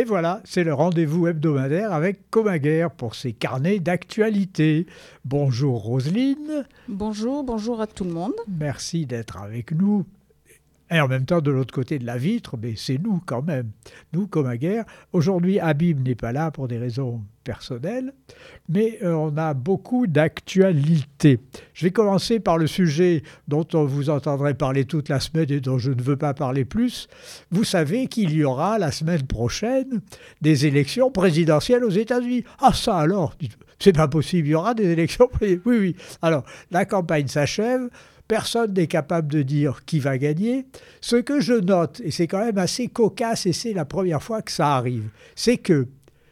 Et voilà, c'est le rendez-vous hebdomadaire avec Commaguère pour ses carnets d'actualité. Bonjour Roselyne. Bonjour à tout le monde. Merci d'être avec nous. Et en même temps, de l'autre côté de la vitre, mais c'est nous quand même, nous Commaguère. Aujourd'hui, Habib n'est pas là pour des raisons personnelles, mais on a beaucoup d'actualités. Je vais commencer par le sujet dont on vous entendrait parler toute la semaine et dont je ne veux pas parler plus. Vous savez qu'il y aura la semaine prochaine des élections présidentielles aux États-Unis. Ah ça alors, c'est pas possible, il y aura des élections présidentielles. Oui. Alors, la campagne s'achève. Personne n'est capable de dire qui va gagner. Ce que je note, et c'est quand même assez cocasse, et c'est la première fois que ça arrive, c'est que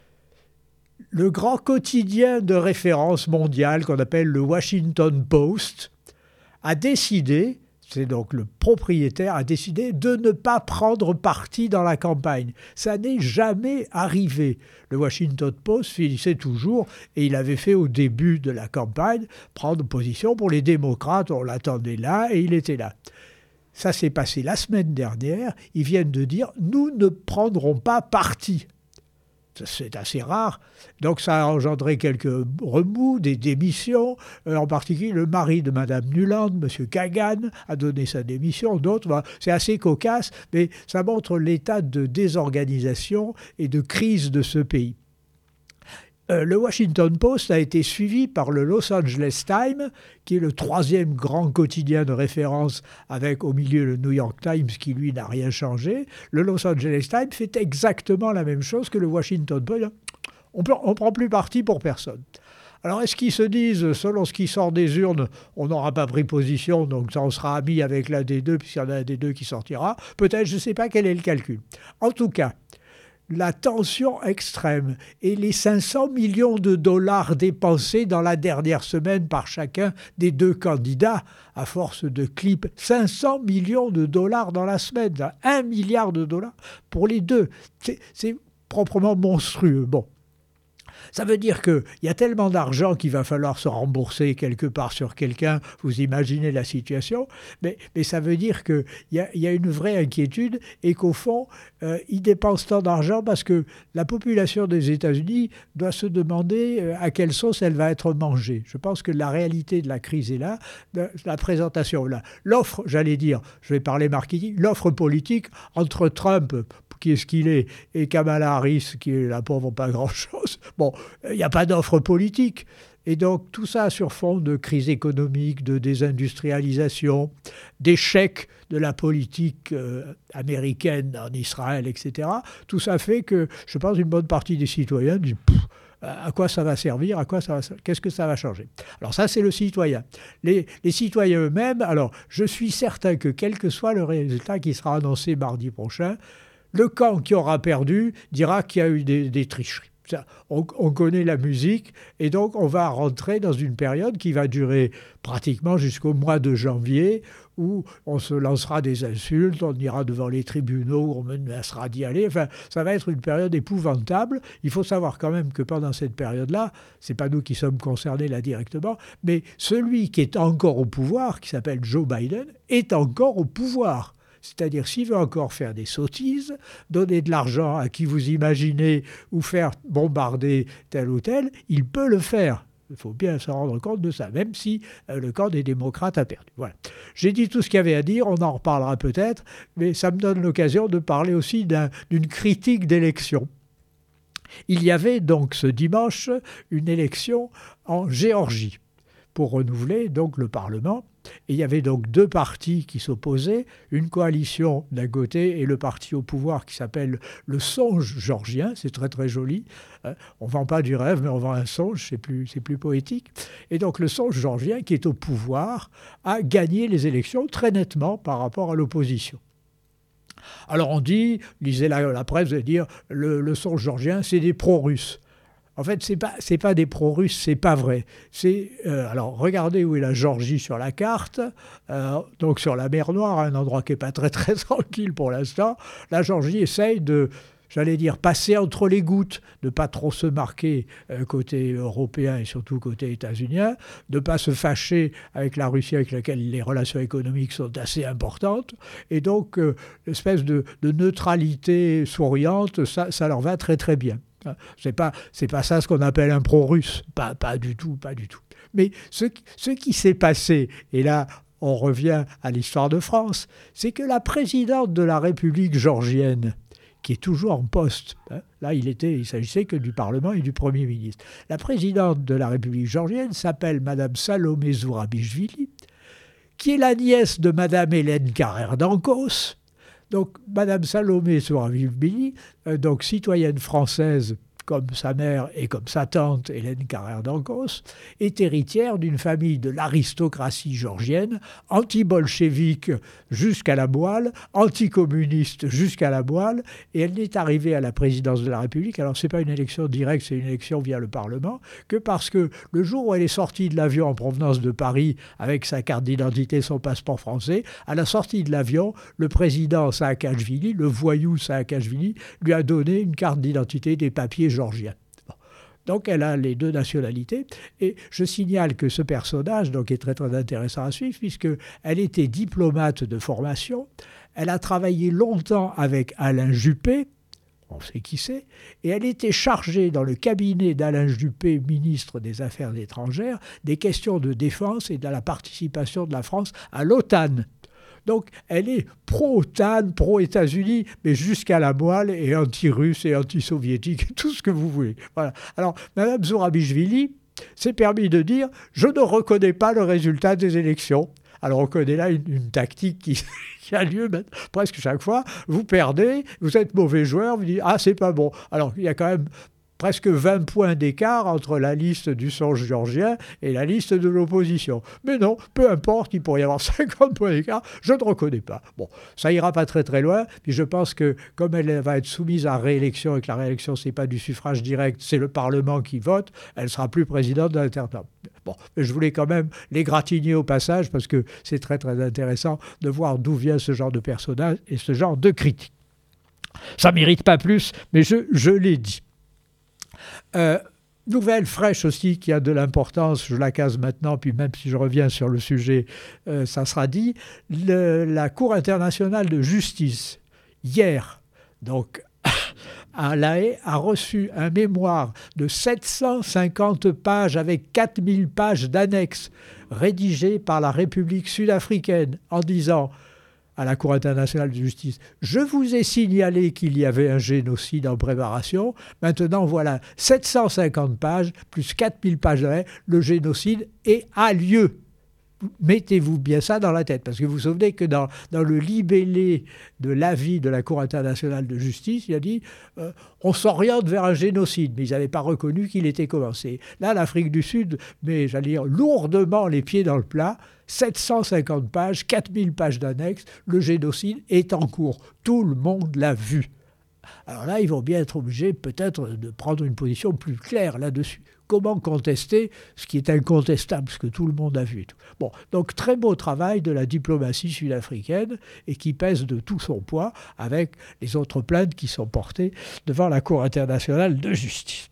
le grand quotidien de référence mondial qu'on appelle le Washington Post a décidé, c'est donc le propriétaire, a décidé de ne pas prendre parti dans la campagne. Ça n'est jamais arrivé. Le Washington Post finissait toujours, et il avait fait au début de la campagne, prendre position pour les démocrates. On l'attendait là, et il était là. Ça s'est passé la semaine dernière. Ils viennent de dire « nous ne prendrons pas parti ». C'est assez rare. Donc ça a engendré quelques remous, des démissions. En particulier, le mari de Mme Nuland, M. Kagan, a donné sa démission. D'autres, c'est assez cocasse, mais ça montre l'état de désorganisation et de crise de ce pays. Le Washington Post a été suivi par le Los Angeles Times, qui est le troisième grand quotidien de référence, avec au milieu le New York Times, qui lui n'a rien changé. Le Los Angeles Times fait exactement la même chose que le Washington Post. On ne prend plus parti pour personne. Alors est-ce qu'ils se disent, selon ce qui sort des urnes, on n'aura pas pris position, donc ça on sera amis avec l'un des deux, puisqu'il y en a un des deux qui sortira? Peut-être, je ne sais pas quel est le calcul. En tout cas, la tension extrême et les 500 millions de dollars dépensés dans la dernière semaine par chacun des deux candidats, à force de clips, 500 millions de dollars dans la semaine, 1 milliard de dollars pour les deux, c'est proprement monstrueux. Bon. Ça veut dire qu'il y a tellement d'argent qu'il va falloir se rembourser quelque part sur quelqu'un, vous imaginez la situation, mais ça veut dire qu'il y a une vraie inquiétude et qu'au fond, ils dépensent tant d'argent parce que la population des États-Unis doit se demander à quelle sauce elle va être mangée. Je pense que la réalité de la crise est là, la présentation là. L'offre, j'allais dire, je vais parler marketing, l'offre politique entre Trump, qui est ce qu'il est, et Kamala Harris, qui est la pauvre pas grand-chose. Bon, il n'y a pas d'offre politique. Et donc tout ça sur fond de crise économique, de désindustrialisation, d'échec de la politique américaine en Israël, etc. Tout ça fait que, je pense, une bonne partie des citoyens disent « à quoi ça va servir, qu'est-ce que ça va changer ?» Alors ça, c'est le citoyen. Les citoyens eux-mêmes, alors je suis certain que quel que soit le résultat qui sera annoncé mardi prochain, le camp qui aura perdu dira qu'il y a eu des tricheries. On connaît la musique et donc on va rentrer dans une période qui va durer pratiquement jusqu'au mois de janvier où on se lancera des insultes, on ira devant les tribunaux, on menacera d'y aller. Enfin, ça va être une période épouvantable. Il faut savoir quand même que pendant cette période-là, c'est pas nous qui sommes concernés là directement, mais celui qui est encore au pouvoir, qui s'appelle Joe Biden, est encore au pouvoir. C'est-à-dire, s'il veut encore faire des sottises, donner de l'argent à qui vous imaginez ou faire bombarder tel ou tel, il peut le faire. Il faut bien se rendre compte de ça, même si le camp des démocrates a perdu. Voilà. J'ai dit tout ce qu'il y avait à dire, on en reparlera peut-être, mais ça me donne l'occasion de parler aussi d'une critique d'élection. Il y avait donc ce dimanche une élection en Géorgie pour renouveler donc le Parlement. Et il y avait donc deux partis qui s'opposaient, une coalition d'un côté et le parti au pouvoir qui s'appelle le Songe géorgien, c'est très très joli, on ne vend pas du rêve mais on vend un songe, c'est plus poétique. Et donc le Songe géorgien qui est au pouvoir a gagné les élections très nettement par rapport à l'opposition. Alors on dit, lisez la presse, vous allez dire, le Songe géorgien c'est des pro-russes. En fait, c'est pas des pro-russes, c'est pas vrai. Alors, regardez où est la Géorgie sur la carte. Donc, sur la mer Noire, un endroit qui n'est pas très, très tranquille pour l'instant. La Géorgie essaye de j'allais dire, passer entre les gouttes, de ne pas trop se marquer côté européen et surtout côté états-unien, de ne pas se fâcher avec la Russie avec laquelle les relations économiques sont assez importantes. Et donc, l'espèce de neutralité souriante, ça leur va très très bien. C'est pas ça ce qu'on appelle un pro-russe, pas du tout, pas du tout. Mais ce qui s'est passé, et là on revient à l'histoire de France, c'est que la présidente de la République georgienne, qui est toujours en poste, là il s'agissait que du Parlement et du Premier ministre, la présidente de la République georgienne s'appelle Madame Salomé Zourabichvili, qui est la nièce de Madame Hélène Carrère d'Ancos. Donc, Madame Salomé Zourabichvili, donc citoyenne française comme sa mère et comme sa tante Hélène Carrère d'Ancos, est héritière d'une famille de l'aristocratie georgienne, anti-bolchevique jusqu'à la moelle, anticommuniste jusqu'à la moelle, et elle n'est arrivée à la présidence de la République, alors ce n'est pas une élection directe, c'est une élection via le Parlement, que parce que le jour où elle est sortie de l'avion en provenance de Paris avec sa carte d'identité, son passeport français, à la sortie de l'avion, le président Saakashvili, le voyou Saakashvili, lui a donné une carte d'identité, des papiers georgiens. Donc elle a les deux nationalités, et je signale que ce personnage donc, est très très intéressant à suivre, puisqu'elle était diplomate de formation, elle a travaillé longtemps avec Alain Juppé, on sait qui c'est, et elle était chargée dans le cabinet d'Alain Juppé, ministre des Affaires étrangères, des questions de défense et de la participation de la France à l'OTAN. Donc, elle est pro-OTAN, pro-États-Unis, mais jusqu'à la moelle, et anti-russe et anti-soviétique, tout ce que vous voulez. Voilà. Alors, Mme Zourabichvili s'est permis de dire « Je ne reconnais pas le résultat des élections ». Alors, on connaît là une tactique qui a lieu presque chaque fois. Vous perdez, vous êtes mauvais joueur, vous dites « Ah, c'est pas bon ». Alors, il y a quand même presque 20 points d'écart entre la liste du songe georgien et la liste de l'opposition. Mais non, peu importe, il pourrait y avoir 50 points d'écart, je ne reconnais pas. Bon, ça ira pas très très loin, puis je pense que comme elle va être soumise à réélection et que la réélection, ce n'est pas du suffrage direct, c'est le Parlement qui vote, elle ne sera plus présidente de l'Intertemps. Bon, mais je voulais quand même l'égratigner au passage parce que c'est très très intéressant de voir d'où vient ce genre de personnage et ce genre de critique. Ça ne mérite pas plus, mais je l'ai dit. Nouvelle fraîche aussi qui a de l'importance, je la case maintenant, puis même si je reviens sur le sujet, ça sera dit, la Cour internationale de justice, hier, donc à La Haye, a reçu un mémoire de 750 pages avec 4000 pages d'annexes rédigées par la République sud-africaine en disant à la Cour internationale de justice, je vous ai signalé qu'il y avait un génocide en préparation, maintenant voilà 750 pages plus 4000 pages d'arrêt, le génocide a lieu. Mettez-vous bien ça dans la tête, parce que vous vous souvenez que dans le libellé de l'avis de la Cour internationale de justice, il a dit on s'oriente vers un génocide, mais ils n'avaient pas reconnu qu'il était commencé. Là, l'Afrique du Sud met, j'allais dire, lourdement les pieds dans le plat, 750 pages, 4000 pages d'annexes, le génocide est en cours. Tout le monde l'a vu. Alors là, ils vont bien être obligés peut-être de prendre une position plus claire là-dessus. Comment contester ce qui est incontestable, ce que tout le monde a vu. Bon, donc très beau travail de la diplomatie sud-africaine et qui pèse de tout son poids avec les autres plaintes qui sont portées devant la Cour internationale de justice.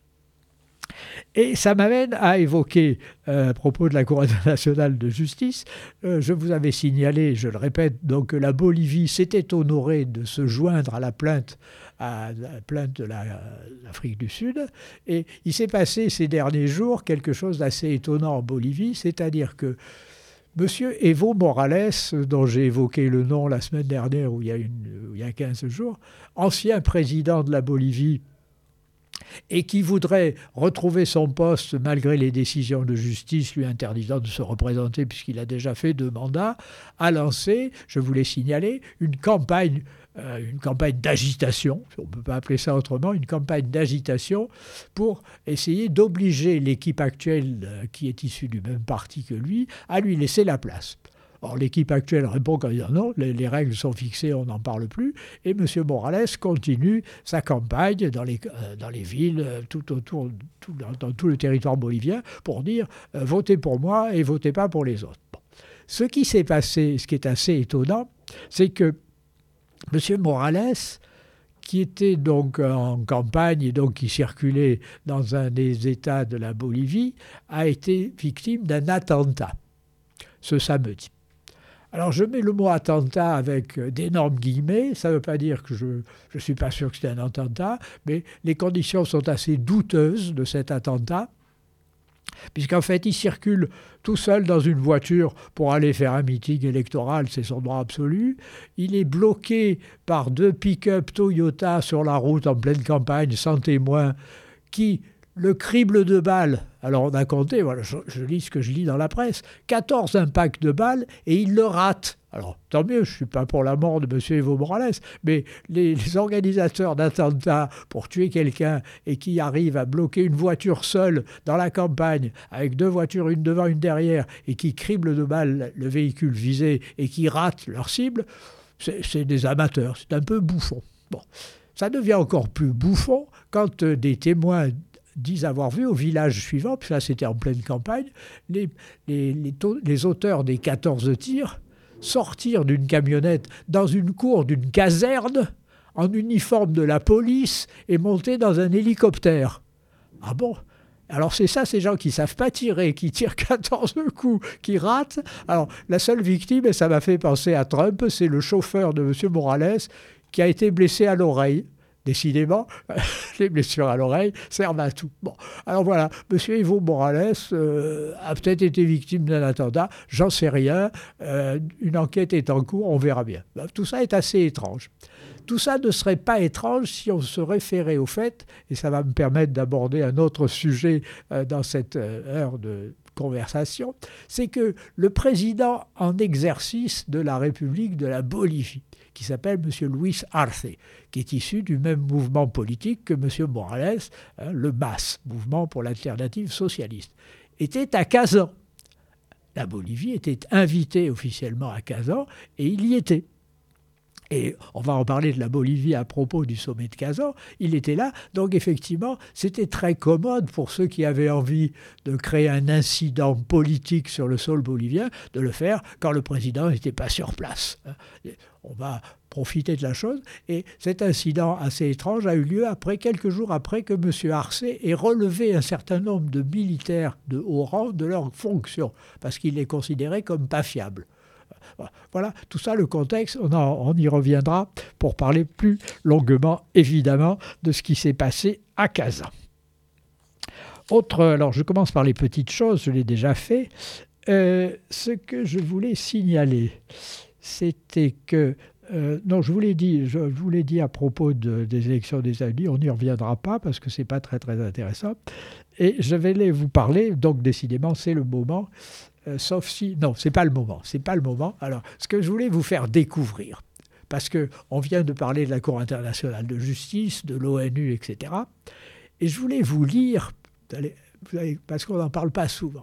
Et ça m'amène à évoquer, à propos de la Cour internationale de justice, je vous avais signalé, je le répète, donc que la Bolivie s'était honorée de se joindre à la plainte de l'Afrique du Sud. Et il s'est passé ces derniers jours quelque chose d'assez étonnant en Bolivie, c'est-à-dire que M. Evo Morales, dont j'ai évoqué le nom la semaine dernière, il y a 15 jours, ancien président de la Bolivie, et qui voudrait retrouver son poste malgré les décisions de justice lui interdisant de se représenter puisqu'il a déjà fait 2 mandats, a lancé, je vous l'ai signalé, une campagne d'agitation, on ne peut pas appeler ça autrement, une campagne d'agitation pour essayer d'obliger l'équipe actuelle qui est issue du même parti que lui à lui laisser la place. Or, l'équipe actuelle répond qu'en disant non, les règles sont fixées, on n'en parle plus. Et M. Morales continue sa campagne dans les villes, tout autour, dans tout le territoire bolivien, pour dire votez pour moi et votez pas pour les autres. Bon. Ce qui s'est passé, ce qui est assez étonnant, c'est que M. Morales, qui était donc en campagne et donc qui circulait dans un des États de la Bolivie, a été victime d'un attentat ce samedi. Alors je mets le mot attentat avec d'énormes guillemets, ça ne veut pas dire que je ne suis pas sûr que c'était un attentat, mais les conditions sont assez douteuses de cet attentat, puisqu'en fait il circule tout seul dans une voiture pour aller faire un meeting électoral, c'est son droit absolu. Il est bloqué par 2 pick-up Toyota sur la route en pleine campagne, sans témoin, qui le crible de balles. Alors on a compté, voilà, je lis ce que je lis dans la presse, 14 impacts de balles et il le rate. Alors tant mieux, je ne suis pas pour la mort de M. Evo Morales, mais les organisateurs d'attentats pour tuer quelqu'un et qui arrivent à bloquer une voiture seule dans la campagne, avec 2 voitures, une devant, une derrière, et qui criblent de balles le véhicule visé et qui ratent leur cible, c'est des amateurs, c'est un peu bouffon. Bon, ça devient encore plus bouffon quand des témoins disent avoir vu au village suivant, puis là c'était en pleine campagne, les auteurs des 14 tirs sortir d'une camionnette dans une cour d'une caserne en uniforme de la police et monter dans un hélicoptère. Ah bon ? Alors c'est ça, ces gens qui ne savent pas tirer, qui tirent 14 coups, qui ratent. Alors la seule victime, et ça m'a fait penser à Trump, c'est le chauffeur de M. Morales qui a été blessé à l'oreille. Décidément, les blessures à l'oreille servent à tout. Bon, alors voilà, M. Evo Morales a peut-être été victime d'un attentat, j'en sais rien, une enquête est en cours, on verra bien. Tout ça est assez étrange. Tout ça ne serait pas étrange si on se référait au fait, et ça va me permettre d'aborder un autre sujet dans cette heure de conversation, c'est que le président en exercice de la République de la Bolivie, qui s'appelle M. Luis Arce, qui est issu du même mouvement politique que M. Morales, le MAS, Mouvement pour l'Alternative Socialiste, était à Kazan. La Bolivie était invitée officiellement à Kazan et il y était. Et on va en parler de la Bolivie à propos du sommet de Kazan, il était là. Donc effectivement, c'était très commode pour ceux qui avaient envie de créer un incident politique sur le sol bolivien, de le faire quand le président n'était pas sur place. On va profiter de la chose. Et cet incident assez étrange a eu lieu quelques jours après que M. Arce ait relevé un certain nombre de militaires de haut rang de leurs fonctions, parce qu'il les considérait comme pas fiables. Voilà, tout ça, le contexte, on y reviendra pour parler plus longuement, évidemment, de ce qui s'est passé à Kazan. Alors je commence par les petites choses, je l'ai déjà fait. Ce que je voulais signaler, c'était que je vous l'ai dit à propos des élections des États-Unis, on n'y reviendra pas parce que ce n'est pas très très intéressant. Et je vais vous parler, donc décidément c'est le moment, sauf si... Non, c'est pas le moment. Alors, ce que je voulais vous faire découvrir, parce qu'on vient de parler de la Cour internationale de justice, de l'ONU, etc. Et je voulais vous lire, parce qu'on n'en parle pas souvent,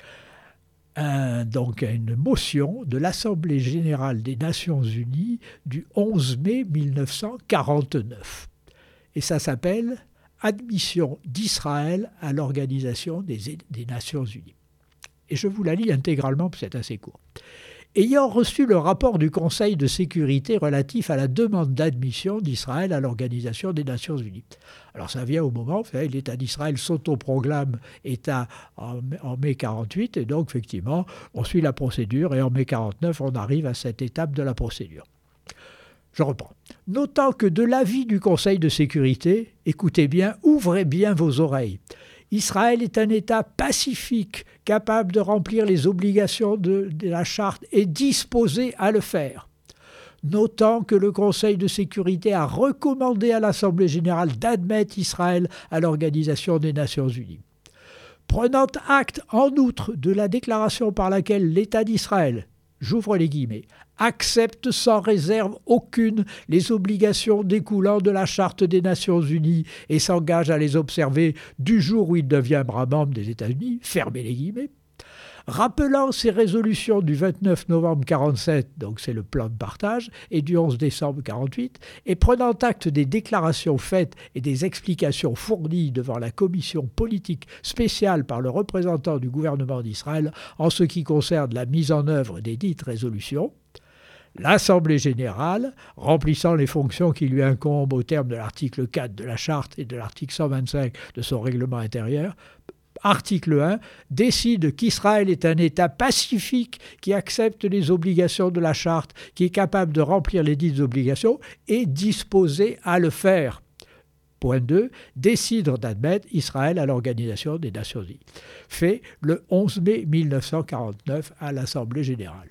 donc une motion de l'Assemblée générale des Nations unies du 11 mai 1949. Et ça s'appelle « Admission d'Israël à l'Organisation des Nations unies ». Et je vous la lis intégralement, parce que c'est assez court. Ayant reçu le rapport du Conseil de sécurité relatif à la demande d'admission d'Israël à l'Organisation des Nations unies. Alors ça vient au moment, l'État d'Israël s'autoproclame État en mai 1948, et donc effectivement, on suit la procédure, et en mai 1949, on arrive à cette étape de la procédure. Je reprends. Notant que de l'avis du Conseil de sécurité, écoutez bien, ouvrez bien vos oreilles. Israël est un État pacifique, capable de remplir les obligations de la Charte et disposé à le faire. Notant que le Conseil de sécurité a recommandé à l'Assemblée générale d'admettre Israël à l'Organisation des Nations unies. Prenant acte, en outre, de la déclaration par laquelle l'État d'Israël, j'ouvre les guillemets, accepte sans réserve aucune les obligations découlant de la Charte des Nations Unies et s'engage à les observer du jour où il deviendra membre des États-Unis, fermez les guillemets, rappelant ces résolutions du 29 novembre 1947, donc c'est le plan de partage, et du 11 décembre 1948, et prenant acte des déclarations faites et des explications fournies devant la commission politique spéciale par le représentant du gouvernement d'Israël en ce qui concerne la mise en œuvre des dites résolutions, l'Assemblée générale, remplissant les fonctions qui lui incombent au terme de l'article 4 de la Charte et de l'article 125 de son règlement intérieur, article 1, décide qu'Israël est un État pacifique qui accepte les obligations de la Charte, qui est capable de remplir les dites obligations et disposé à le faire. Point 2, décide d'admettre Israël à l'Organisation des Nations Unies. Fait le 11 mai 1949 à l'Assemblée générale.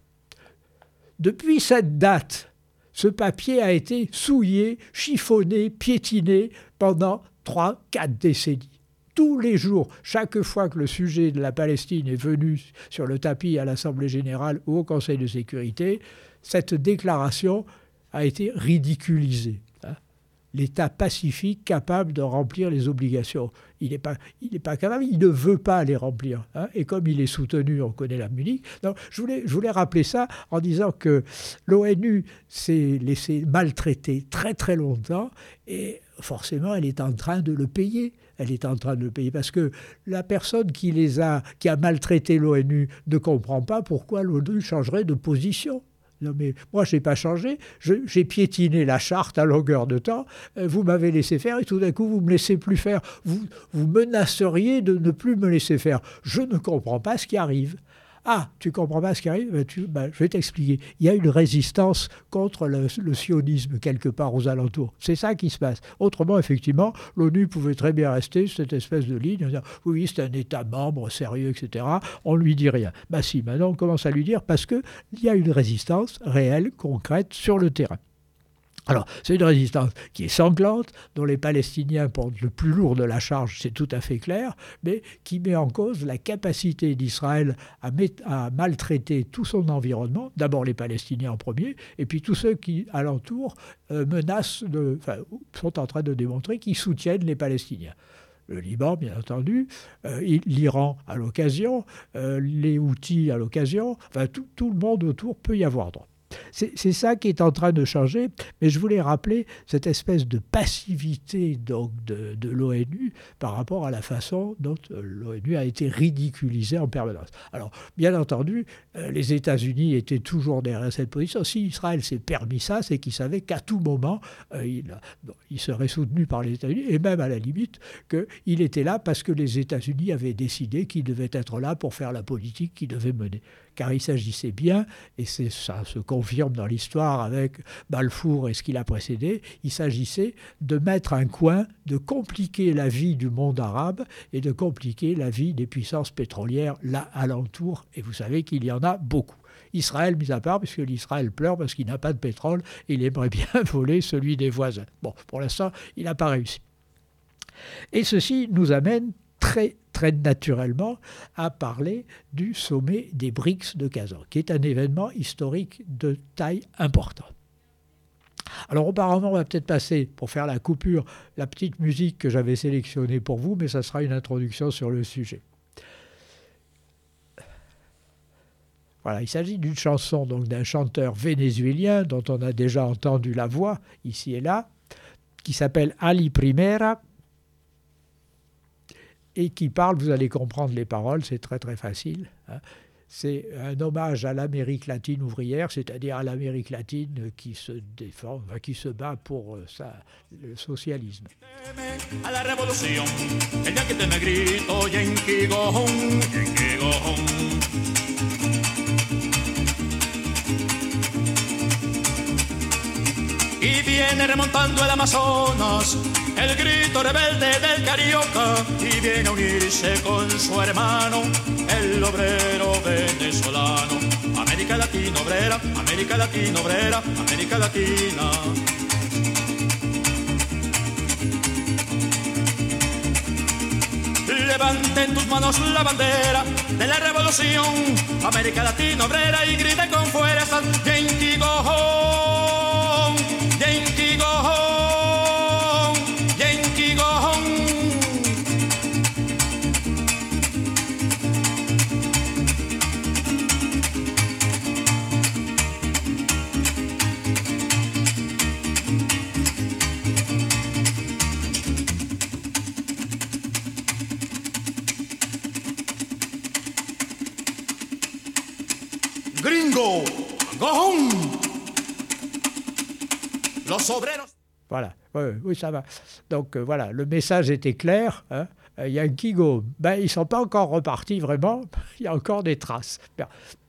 Depuis cette date, ce papier a été souillé, chiffonné, piétiné pendant 3-4 décennies. Tous les jours, chaque fois que le sujet de la Palestine est venu sur le tapis à l'Assemblée générale ou au Conseil de sécurité, cette déclaration a été ridiculisée. L'État pacifique capable de remplir les obligations. Il n'est pas capable, il ne veut pas les remplir. Et comme il est soutenu, on connaît la Munich. Donc, je voulais rappeler ça en disant que l'ONU s'est laissé maltraiter très très longtemps et forcément elle est en train de le payer. Elle est en train de le payer parce que la personne qui a maltraité l'ONU ne comprend pas pourquoi l'ONU changerait de position. Non mais moi, je n'ai pas changé, j'ai piétiné la charte à longueur de temps, vous m'avez laissé faire et tout d'un coup, vous ne me laissez plus faire. Vous menaceriez de ne plus me laisser faire. Je ne comprends pas ce qui arrive. Ah, tu ne comprends pas ce qui arrive ? Je vais t'expliquer. Il y a une résistance contre le sionisme quelque part aux alentours. C'est ça qui se passe. Autrement, effectivement, l'ONU pouvait très bien rester cette espèce de ligne en disant « Oui, c'est un État membre sérieux, etc. » On ne lui dit rien. Si, maintenant on commence à lui dire parce qu'il y a une résistance réelle, concrète, sur le terrain. Alors, c'est une résistance qui est sanglante, dont les Palestiniens portent le plus lourd de la charge, c'est tout à fait clair, mais qui met en cause la capacité d'Israël à maltraiter tout son environnement, d'abord les Palestiniens en premier, et puis tous ceux qui, alentour, sont en train de démontrer qu'ils soutiennent les Palestiniens. Le Liban, bien entendu, l'Iran à l'occasion, les Houthis à l'occasion, tout le monde autour peut y avoir droit. C'est ça qui est en train de changer, mais je voulais rappeler cette espèce de passivité donc, de l'ONU par rapport à la façon dont l'ONU a été ridiculisée en permanence. Alors, bien entendu, les États-Unis étaient toujours derrière cette position. Si Israël s'est permis ça, c'est qu'il savait qu'à tout moment, il serait soutenu par les États-Unis, et même à la limite qu'il était là parce que les États-Unis avaient décidé qu'il devait être là pour faire la politique qu'il devait mener. Car il s'agissait bien, et ça se confirme dans l'histoire avec Balfour et ce qui l'a précédé, il s'agissait de mettre un coin, de compliquer la vie du monde arabe et de compliquer la vie des puissances pétrolières là alentour. Et vous savez qu'il y en a beaucoup. Israël mis à part, puisque l'Israël pleure parce qu'il n'a pas de pétrole et il aimerait bien voler celui des voisins. Bon, pour l'instant, il n'a pas réussi. Et ceci nous amène très naturellement à parler du sommet des BRICS de Kazan, qui est un événement historique de taille importante. Alors auparavant, on va peut-être passer, pour faire la coupure, la petite musique que j'avais sélectionnée pour vous, mais ça sera une introduction sur le sujet. Voilà, il s'agit d'une chanson donc, d'un chanteur vénézuélien dont on a déjà entendu la voix ici et là, qui s'appelle Ali Primera, et qui parle, vous allez comprendre les paroles, c'est très très facile. C'est un hommage à l'Amérique latine ouvrière, c'est-à-dire à l'Amérique latine qui se défend, qui se bat pour le socialisme. A la révolution, el día que te me grito, Yankee go home, Yankee go home. Y viene remontando el Amazonas, el grito rebelde del Carioca, y viene a unirse con su hermano, el obrero venezolano. América Latina obrera, América Latina obrera, América Latina. Levanten tus manos la bandera de la revolución, América Latina obrera, y griten con fuerza, Yankee go home, Yankee go home, Yankee go home. Gringo, go home. los obreros. Voilà, oui, ça va. Donc voilà, le message était clair. Hein. Yankee Go. Ils ne sont pas encore repartis vraiment, il y a encore des traces. Bien.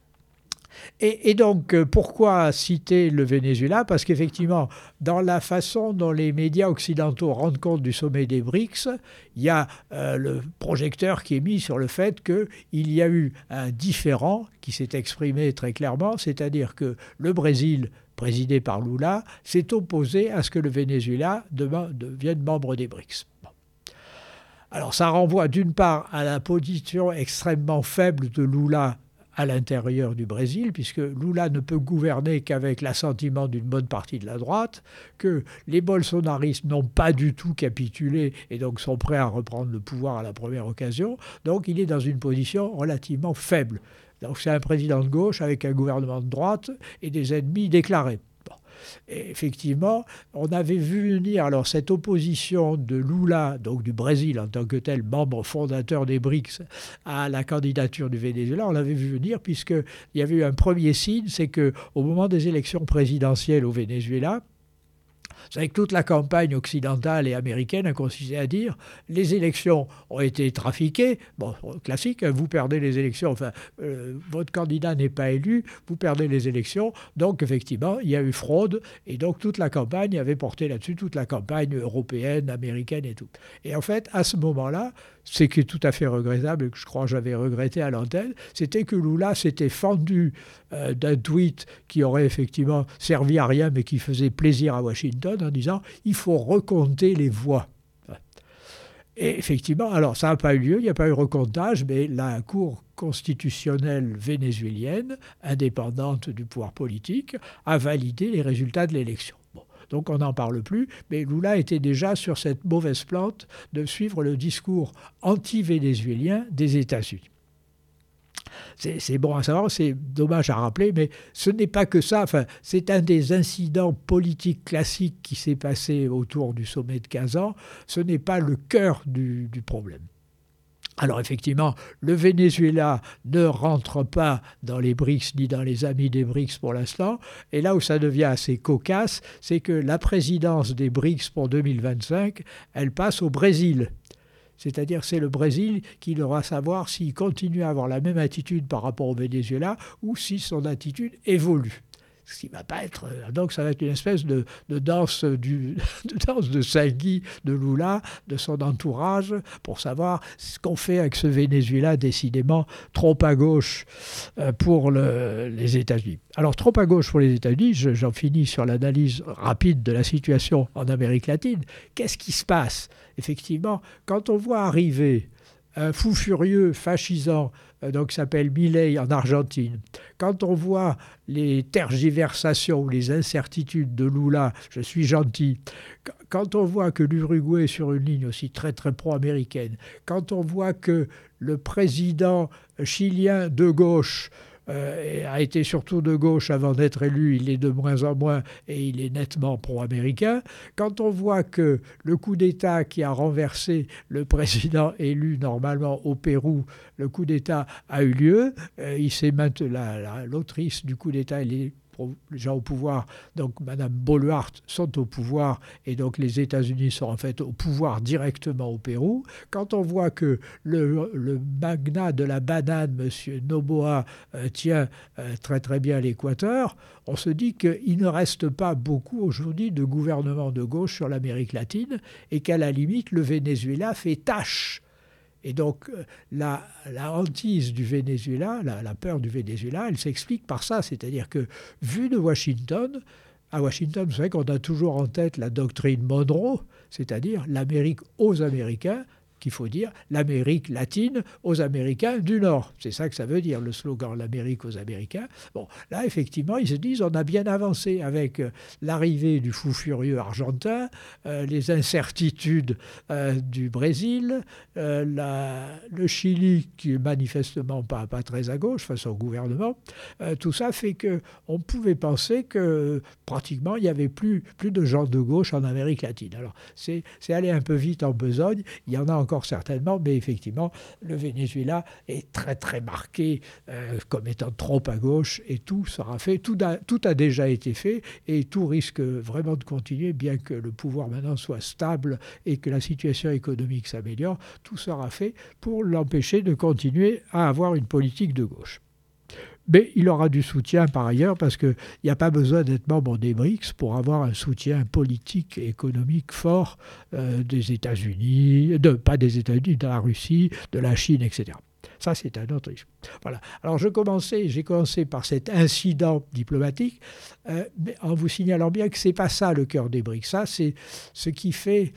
Et donc, pourquoi citer le Venezuela? Parce qu'effectivement, dans la façon dont les médias occidentaux rendent compte du sommet des BRICS, il y a le projecteur qui est mis sur le fait qu'il y a eu un différend qui s'est exprimé très clairement, c'est-à-dire que le Brésil, présidé par Lula, s'est opposé à ce que le Venezuela devienne membre des BRICS. Bon. Alors ça renvoie d'une part à la position extrêmement faible de Lula à l'intérieur du Brésil, puisque Lula ne peut gouverner qu'avec l'assentiment d'une bonne partie de la droite, que les bolsonaristes n'ont pas du tout capitulé et donc sont prêts à reprendre le pouvoir à la première occasion. Donc il est dans une position relativement faible. Donc c'est un président de gauche avec un gouvernement de droite et des ennemis déclarés. Et effectivement, on avait vu venir alors cette opposition de Lula, donc du Brésil en tant que tel, membre fondateur des BRICS, à la candidature du Venezuela, on l'avait vu venir puisqu'il y avait eu un premier signe, c'est qu'au moment des élections présidentielles au Venezuela, c'est vrai que toute la campagne occidentale et américaine a consisté à dire les élections ont été trafiquées. Bon, classique, vous perdez les élections, enfin, votre candidat n'est pas élu, vous perdez les élections. Donc, effectivement, il y a eu fraude et donc toute la campagne avait porté là-dessus, toute la campagne européenne, américaine et tout. Et en fait, à ce moment-là, ce qui est tout à fait regrettable et que je crois que j'avais regretté à l'antenne, c'était que Lula s'était fendu d'un tweet qui aurait effectivement servi à rien mais qui faisait plaisir à Washington en disant « il faut recompter les voix ». Et effectivement, alors ça n'a pas eu lieu, il n'y a pas eu recomptage, mais la Cour constitutionnelle vénézuélienne, indépendante du pouvoir politique, a validé les résultats de l'élection. Bon. Donc on n'en parle plus, mais Lula était déjà sur cette mauvaise plante de suivre le discours anti-vénézuélien des États-Unis. C'est bon à savoir, c'est dommage à rappeler, mais ce n'est pas que ça. Enfin, c'est un des incidents politiques classiques qui s'est passé autour du sommet de Kazan. Ce n'est pas le cœur du problème. Alors effectivement, le Venezuela ne rentre pas dans les BRICS ni dans les amis des BRICS pour l'instant. Et là où ça devient assez cocasse, c'est que la présidence des BRICS pour 2025, elle passe au Brésil. C'est-à-dire c'est le Brésil qui devra savoir s'il continue à avoir la même attitude par rapport au Venezuela ou si son attitude évolue. Ce qui ne va pas être... Donc ça va être une espèce de danse de Saint-Guy, de Lula, de son entourage, pour savoir ce qu'on fait avec ce Venezuela décidément trop à gauche pour les États-Unis. Alors trop à gauche pour les États-Unis, j'en finis sur l'analyse rapide de la situation en Amérique latine. Qu'est-ce qui se passe? Effectivement, quand on voit arriver un fou furieux, fascisant, donc s'appelle Milei en Argentine. Quand on voit les tergiversations ou les incertitudes de Lula, je suis gentil, quand on voit que l'Uruguay est sur une ligne aussi très très pro-américaine, quand on voit que le président chilien de gauche a été surtout de gauche avant d'être élu, il est de moins en moins et il est nettement pro-américain. Quand on voit que le coup d'État qui a renversé le président élu normalement au Pérou, le coup d'État a eu lieu, il s'est maintenant l'autrice du coup d'État, les gens au pouvoir, donc Mme Boluarte, sont au pouvoir et donc les États-Unis sont en fait au pouvoir directement au Pérou. Quand on voit que le magnat de la banane, M. Noboa, tient très très bien l'Équateur, on se dit qu'il ne reste pas beaucoup aujourd'hui de gouvernement de gauche sur l'Amérique latine et qu'à la limite, le Venezuela fait tâche. Et donc, la hantise du Venezuela, la peur du Venezuela, elle s'explique par ça. C'est-à-dire que, vu de Washington, à Washington, vous savez qu'on a toujours en tête la doctrine Monroe, c'est-à-dire l'Amérique aux Américains, qu'il faut dire l'Amérique latine aux Américains du Nord. C'est ça que ça veut dire, le slogan « l'Amérique aux Américains ». Bon, là, effectivement, ils se disent on a bien avancé avec l'arrivée du fou furieux argentin, les incertitudes du Brésil, le Chili, qui est manifestement pas très à gauche face au gouvernement. Tout ça fait qu'on pouvait penser que pratiquement, il n'y avait plus de gens de gauche en Amérique latine. Alors, c'est allé un peu vite en besogne. Il y en a encore fort certainement, mais effectivement, le Venezuela est très très marqué comme étant trop à gauche, et tout sera fait, tout a déjà été fait, et tout risque vraiment de continuer, bien que le pouvoir maintenant soit stable et que la situation économique s'améliore, tout sera fait pour l'empêcher de continuer à avoir une politique de gauche. Mais il aura du soutien par ailleurs, parce qu'il n'y a pas besoin d'être membre des BRICS pour avoir un soutien politique et économique fort des États-Unis, pas des États-Unis, de la Russie, de la Chine, etc. Ça, c'est un autre risque. Voilà. Alors, j'ai commencé par cet incident diplomatique, mais en vous signalant bien que ce n'est pas ça le cœur des BRICS. Ça, c'est ce qui fait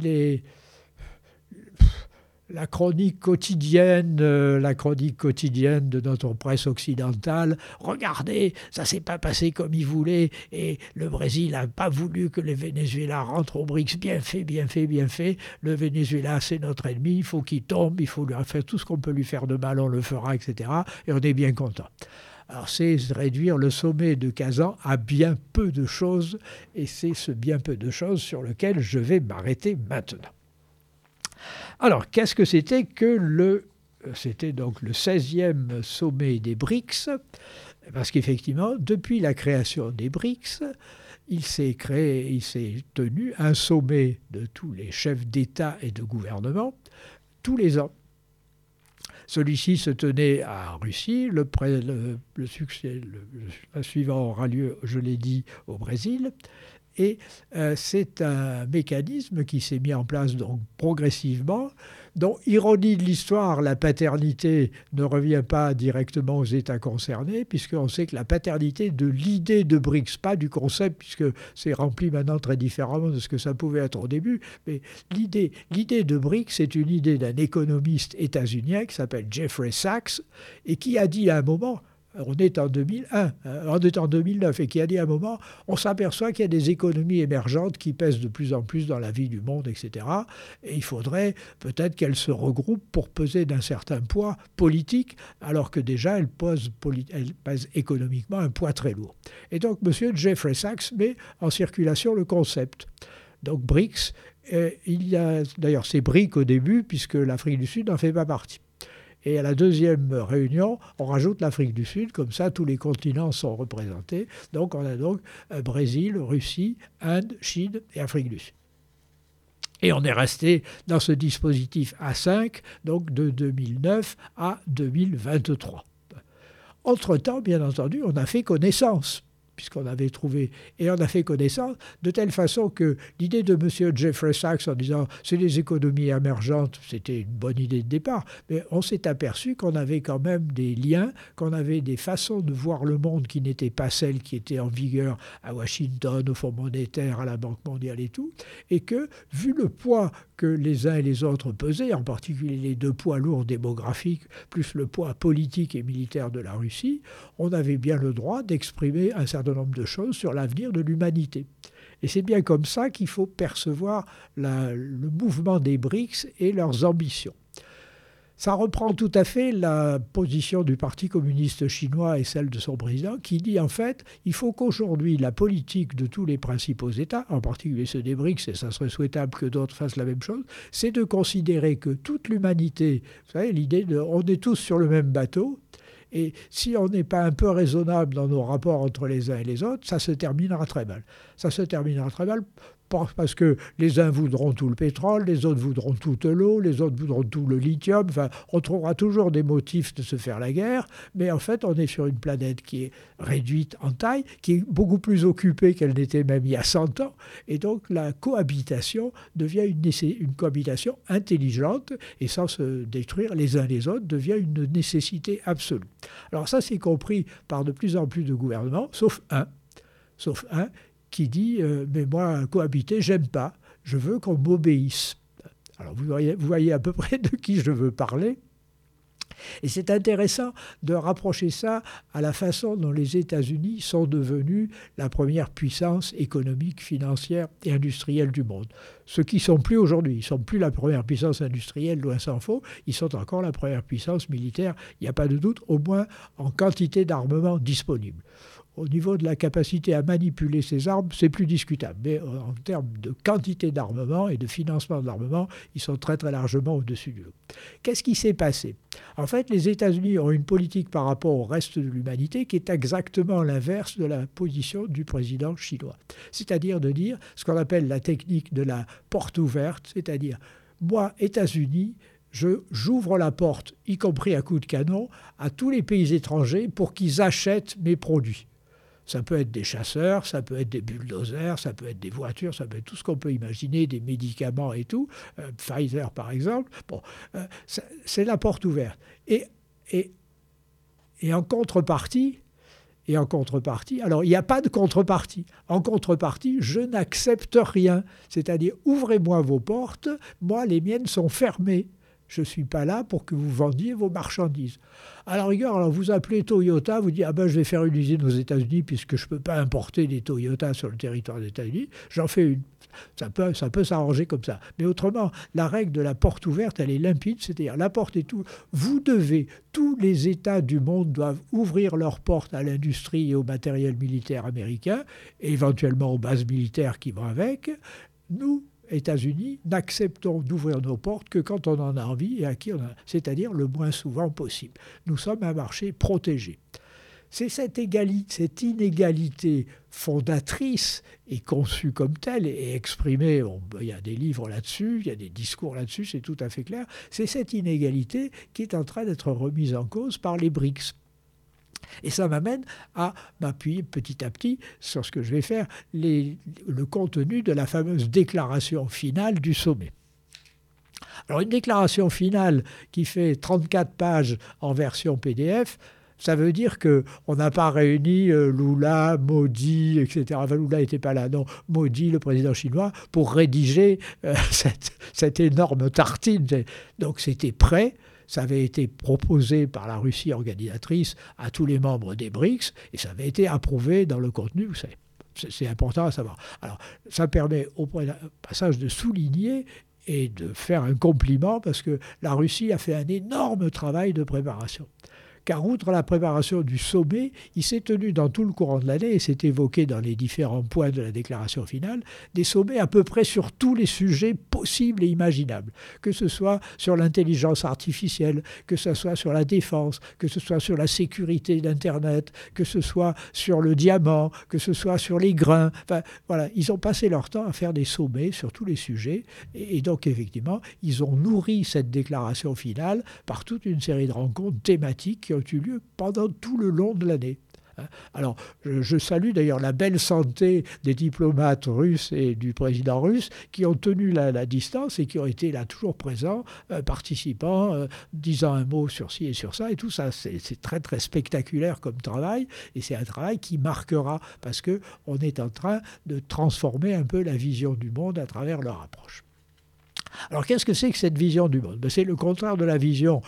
la chronique quotidienne de notre presse occidentale. Regardez, ça ne s'est pas passé comme il voulait, et le Brésil n'a pas voulu que le Venezuela rentre au BRICS. Bien fait, bien fait, bien fait. Le Venezuela, c'est notre ennemi, il faut qu'il tombe, il faut lui faire tout ce qu'on peut lui faire de mal, on le fera, etc. Et on est bien content. Alors, c'est réduire le sommet de Kazan à bien peu de choses, et c'est ce bien peu de choses sur lequel je vais m'arrêter maintenant. Alors, qu'est-ce que c'était que c'était donc le 16e sommet des BRICS, parce qu'effectivement, depuis la création des BRICS, il s'est tenu un sommet de tous les chefs d'État et de gouvernement tous les ans. Celui-ci se tenait à Russie, le suivant aura lieu, je l'ai dit, au Brésil. Et c'est un mécanisme qui s'est mis en place donc progressivement, dont, ironie de l'histoire, la paternité ne revient pas directement aux États concernés, puisqu'on sait que la paternité de l'idée de BRICS, pas du concept, puisque c'est rempli maintenant très différemment de ce que ça pouvait être au début, mais l'idée de BRICS, c'est une idée d'un économiste états-unien qui s'appelle Jeffrey Sachs, et qui a dit à un moment... On est en 2001, on est en 2009, et qui a dit à un moment, on s'aperçoit qu'il y a des économies émergentes qui pèsent de plus en plus dans la vie du monde, etc. Et il faudrait peut-être qu'elles se regroupent pour peser d'un certain poids politique, alors que déjà elles pèsent économiquement un poids très lourd. Et donc M. Jeffrey Sachs met en circulation le concept. Donc BRICS, il y a d'ailleurs c'est BRIC au début, puisque l'Afrique du Sud n'en fait pas partie. Et à la deuxième réunion, on rajoute l'Afrique du Sud, comme ça tous les continents sont représentés. Donc on a Brésil, Russie, Inde, Chine et Afrique du Sud. Et on est resté dans ce dispositif A5, donc de 2009 à 2023. Entre-temps, bien entendu, on a fait connaissance, puisqu'on avait trouvé, et on a fait connaissance de telle façon que l'idée de M. Jeffrey Sachs en disant « c'est les économies émergentes », c'était une bonne idée de départ, mais on s'est aperçu qu'on avait quand même des liens, qu'on avait des façons de voir le monde qui n'étaient pas celles qui étaient en vigueur à Washington, au Fonds monétaire, à la Banque mondiale et tout, et que, vu le poids que les uns et les autres pesaient, en particulier les deux poids lourds démographiques, plus le poids politique et militaire de la Russie, on avait bien le droit d'exprimer un certain nombre de choses sur l'avenir de l'humanité. Et c'est bien comme ça qu'il faut percevoir le mouvement des BRICS et leurs ambitions. Ça reprend tout à fait la position du Parti communiste chinois et celle de son président, qui dit en fait, il faut qu'aujourd'hui la politique de tous les principaux États, en particulier ceux des BRICS, et ça serait souhaitable que d'autres fassent la même chose, c'est de considérer que toute l'humanité, vous savez, l'idée de on est tous sur le même bateau, et si on n'est pas un peu raisonnable dans nos rapports entre les uns et les autres, ça se terminera très mal. Ça se terminera très mal parce que les uns voudront tout le pétrole, les autres voudront toute l'eau, les autres voudront tout le lithium. Enfin, on trouvera toujours des motifs de se faire la guerre, mais en fait, on est sur une planète qui est réduite en taille, qui est beaucoup plus occupée qu'elle n'était même il y a 100 ans, et donc la cohabitation devient une cohabitation intelligente, et sans se détruire les uns les autres, devient une nécessité absolue. Alors ça, c'est compris par de plus en plus de gouvernements, sauf un qui dit mais moi, cohabiter, j'aime pas, je veux qu'on m'obéisse. Alors vous voyez à peu près de qui je veux parler. Et c'est intéressant de rapprocher ça à la façon dont les États-Unis sont devenus la première puissance économique, financière et industrielle du monde. Ce qui ne sont plus aujourd'hui. Ils ne sont plus la première puissance industrielle, loin s'en faut. Ils sont encore la première puissance militaire, il n'y a pas de doute, au moins en quantité d'armement disponible. Au niveau de la capacité à manipuler ces armes, c'est plus discutable. Mais en termes de quantité d'armement et de financement de l'armement, ils sont très très largement au-dessus du lot. Qu'est-ce qui s'est passé? En fait, les États-Unis ont une politique par rapport au reste de l'humanité qui est exactement l'inverse de la position du président chinois. C'est-à-dire de dire ce qu'on appelle la technique de la porte ouverte, c'est-à-dire moi, États-Unis, j'ouvre la porte, y compris à coups de canon, à tous les pays étrangers pour qu'ils achètent mes produits. Ça peut être des chasseurs, ça peut être des bulldozers, ça peut être des voitures, ça peut être tout ce qu'on peut imaginer, des médicaments et tout. Pfizer, par exemple. Bon, c'est la porte ouverte. Et en contrepartie, alors il n'y a pas de contrepartie. En contrepartie, je n'accepte rien. C'est-à-dire, ouvrez-moi vos portes, moi, les miennes sont fermées. Je ne suis pas là pour que vous vendiez vos marchandises. À la rigueur, alors vous appelez Toyota, vous dites « Ah ben, je vais faire une usine aux États-Unis puisque je ne peux pas importer des Toyota sur le territoire des États-Unis. J'en fais une. » Ça peut s'arranger comme ça. Mais autrement, la règle de la porte ouverte, elle est limpide, c'est-à-dire la porte est tout. Tous les États du monde doivent ouvrir leurs portes à l'industrie et au matériel militaire américain, et éventuellement aux bases militaires qui vont avec. Nous, États-Unis, n'acceptons d'ouvrir nos portes que quand on en a envie et à qui on a, c'est-à-dire le moins souvent possible. Nous sommes un marché protégé. C'est cette inégalité fondatrice et conçue comme telle et exprimée, il y a des livres là-dessus, il y a des discours là-dessus, c'est tout à fait clair, c'est cette inégalité qui est en train d'être remise en cause par les BRICS. Et ça m'amène à m'appuyer petit à petit sur ce que je vais faire, le contenu de la fameuse déclaration finale du sommet. Alors une déclaration finale qui fait 34 pages en version PDF, ça veut dire qu'on n'a pas réuni Lula, Modi, etc. Enfin, Lula n'était pas là, non. Modi, le président chinois, pour rédiger cette énorme tartine. Donc c'était prêt. Ça avait été proposé par la Russie organisatrice à tous les membres des BRICS et ça avait été approuvé dans le contenu, vous savez. C'est important à savoir. Alors, ça permet au passage de souligner et de faire un compliment parce que la Russie a fait un énorme travail de préparation. Car outre la préparation du sommet, il s'est tenu dans tout le courant de l'année, et c'est évoqué dans les différents points de la déclaration finale, des sommets à peu près sur tous les sujets possibles et imaginables. Que ce soit sur l'intelligence artificielle, que ce soit sur la défense, que ce soit sur la sécurité d'Internet, que ce soit sur le diamant, que ce soit sur les grains. Enfin, voilà, ils ont passé leur temps à faire des sommets sur tous les sujets. Et donc, effectivement, ils ont nourri cette déclaration finale par toute une série de rencontres thématiques qui ont eu lieu pendant tout le long de l'année. Alors, je salue d'ailleurs la belle santé des diplomates russes et du président russe qui ont tenu la distance et qui ont été là toujours présents, participant, disant un mot sur ci et sur ça. Et tout ça, c'est très très spectaculaire comme travail. Et c'est un travail qui marquera parce qu'on est en train de transformer un peu la vision du monde à travers leur approche. Alors, qu'est-ce que c'est que cette vision du monde? C'est le contraire de la vision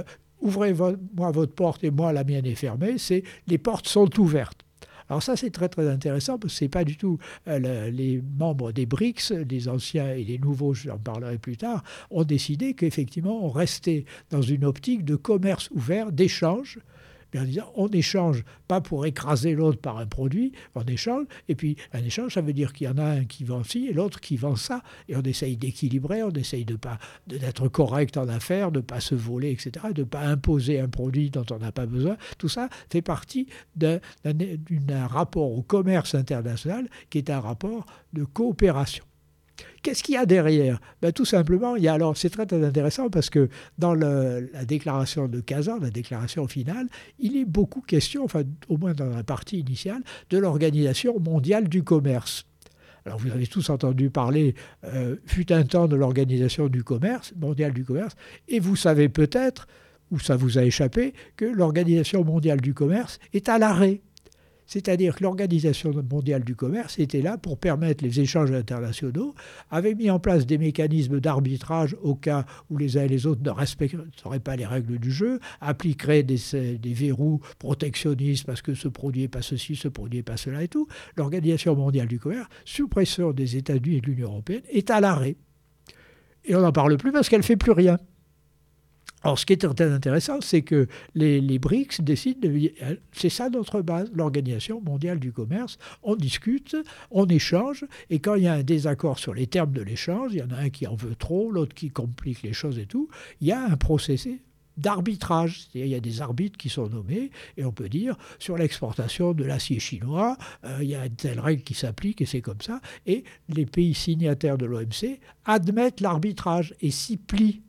ouvrez-moi votre porte et moi la mienne est fermée, c'est les portes sont ouvertes. Alors ça c'est très très intéressant parce que ce n'est pas du tout les membres des BRICS, les anciens et les nouveaux, j'en parlerai plus tard, ont décidé qu'effectivement on restait dans une optique de commerce ouvert, d'échange, en disant on échange pas pour écraser l'autre par un produit, on échange, et puis un échange ça veut dire qu'il y en a un qui vend ci et l'autre qui vend ça, et on essaye d'équilibrer, on essaye d'être correct en affaires, de ne pas se voler, etc., de ne pas imposer un produit dont on n'a pas besoin. Tout ça fait partie d'un rapport au commerce international qui est un rapport de coopération. Qu'est-ce qu'il y a derrière? Tout simplement, c'est très, très intéressant parce que dans la déclaration de Kazan, la déclaration finale, il est beaucoup question, enfin au moins dans la partie initiale, de l'Organisation mondiale du commerce. Alors vous avez tous entendu parler, fut un temps de l'Organisation mondiale du commerce, et vous savez peut-être, ou ça vous a échappé, que l'Organisation mondiale du commerce est à l'arrêt. C'est-à-dire que l'Organisation mondiale du commerce était là pour permettre les échanges internationaux, avait mis en place des mécanismes d'arbitrage au cas où les uns et les autres ne respecteraient pas les règles du jeu, appliqueraient des verrous protectionnistes parce que ce produit n'est pas ceci, ce produit n'est pas cela et tout. L'Organisation mondiale du commerce, sous pression des États-Unis et de l'Union européenne, est à l'arrêt. Et on n'en parle plus parce qu'elle ne fait plus rien. Alors, ce qui est très intéressant, c'est que les BRICS décident c'est ça notre base, l'Organisation mondiale du commerce. On discute, on échange, et quand il y a un désaccord sur les termes de l'échange, il y en a un qui en veut trop, l'autre qui complique les choses et tout, il y a un processus d'arbitrage. C'est-à-dire, il y a des arbitres qui sont nommés, et on peut dire, sur l'exportation de l'acier chinois, il y a une telle règle qui s'applique, et c'est comme ça. Et les pays signataires de l'OMC admettent l'arbitrage et s'y plient.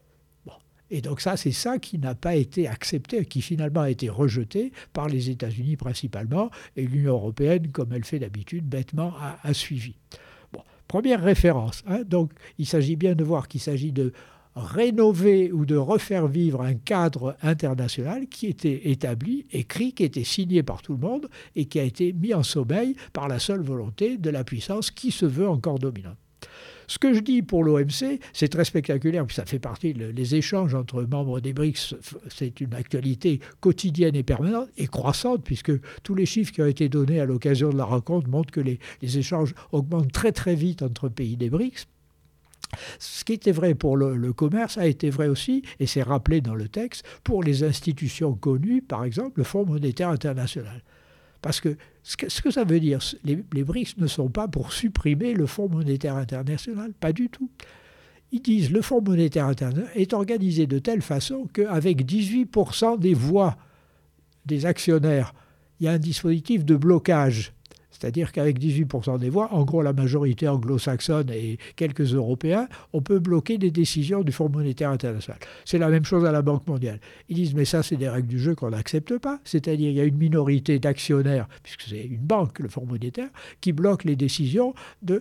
Et donc ça, c'est ça qui n'a pas été accepté, qui finalement a été rejeté par les États-Unis principalement, et l'Union européenne, comme elle fait d'habitude, bêtement a suivi. Bon, première référence. Donc il s'agit bien de voir qu'il s'agit de rénover ou de refaire vivre un cadre international qui était établi, écrit, qui était signé par tout le monde et qui a été mis en sommeil par la seule volonté de la puissance qui se veut encore dominante. Ce que je dis pour l'OMC, c'est très spectaculaire, puis ça fait partie des échanges entre membres des BRICS, c'est une actualité quotidienne et permanente et croissante, puisque tous les chiffres qui ont été donnés à l'occasion de la rencontre montrent que les échanges augmentent très très vite entre pays des BRICS. Ce qui était vrai pour le commerce a été vrai aussi, et c'est rappelé dans le texte, pour les institutions connues, par exemple le Fonds monétaire international. Parce que ce que ça veut dire, les BRICS ne sont pas pour supprimer le Fonds monétaire international, pas du tout. Ils disent que le Fonds monétaire international est organisé de telle façon qu'avec 18% des voix des actionnaires, il y a un dispositif de blocage. C'est-à-dire qu'avec 18% des voix, en gros la majorité anglo-saxonne et quelques Européens, on peut bloquer des décisions du Fonds monétaire international. C'est la même chose à la Banque mondiale. Ils disent mais ça c'est des règles du jeu qu'on n'accepte pas. C'est-à-dire il y a une minorité d'actionnaires, puisque c'est une banque, le Fonds monétaire, qui bloque les décisions de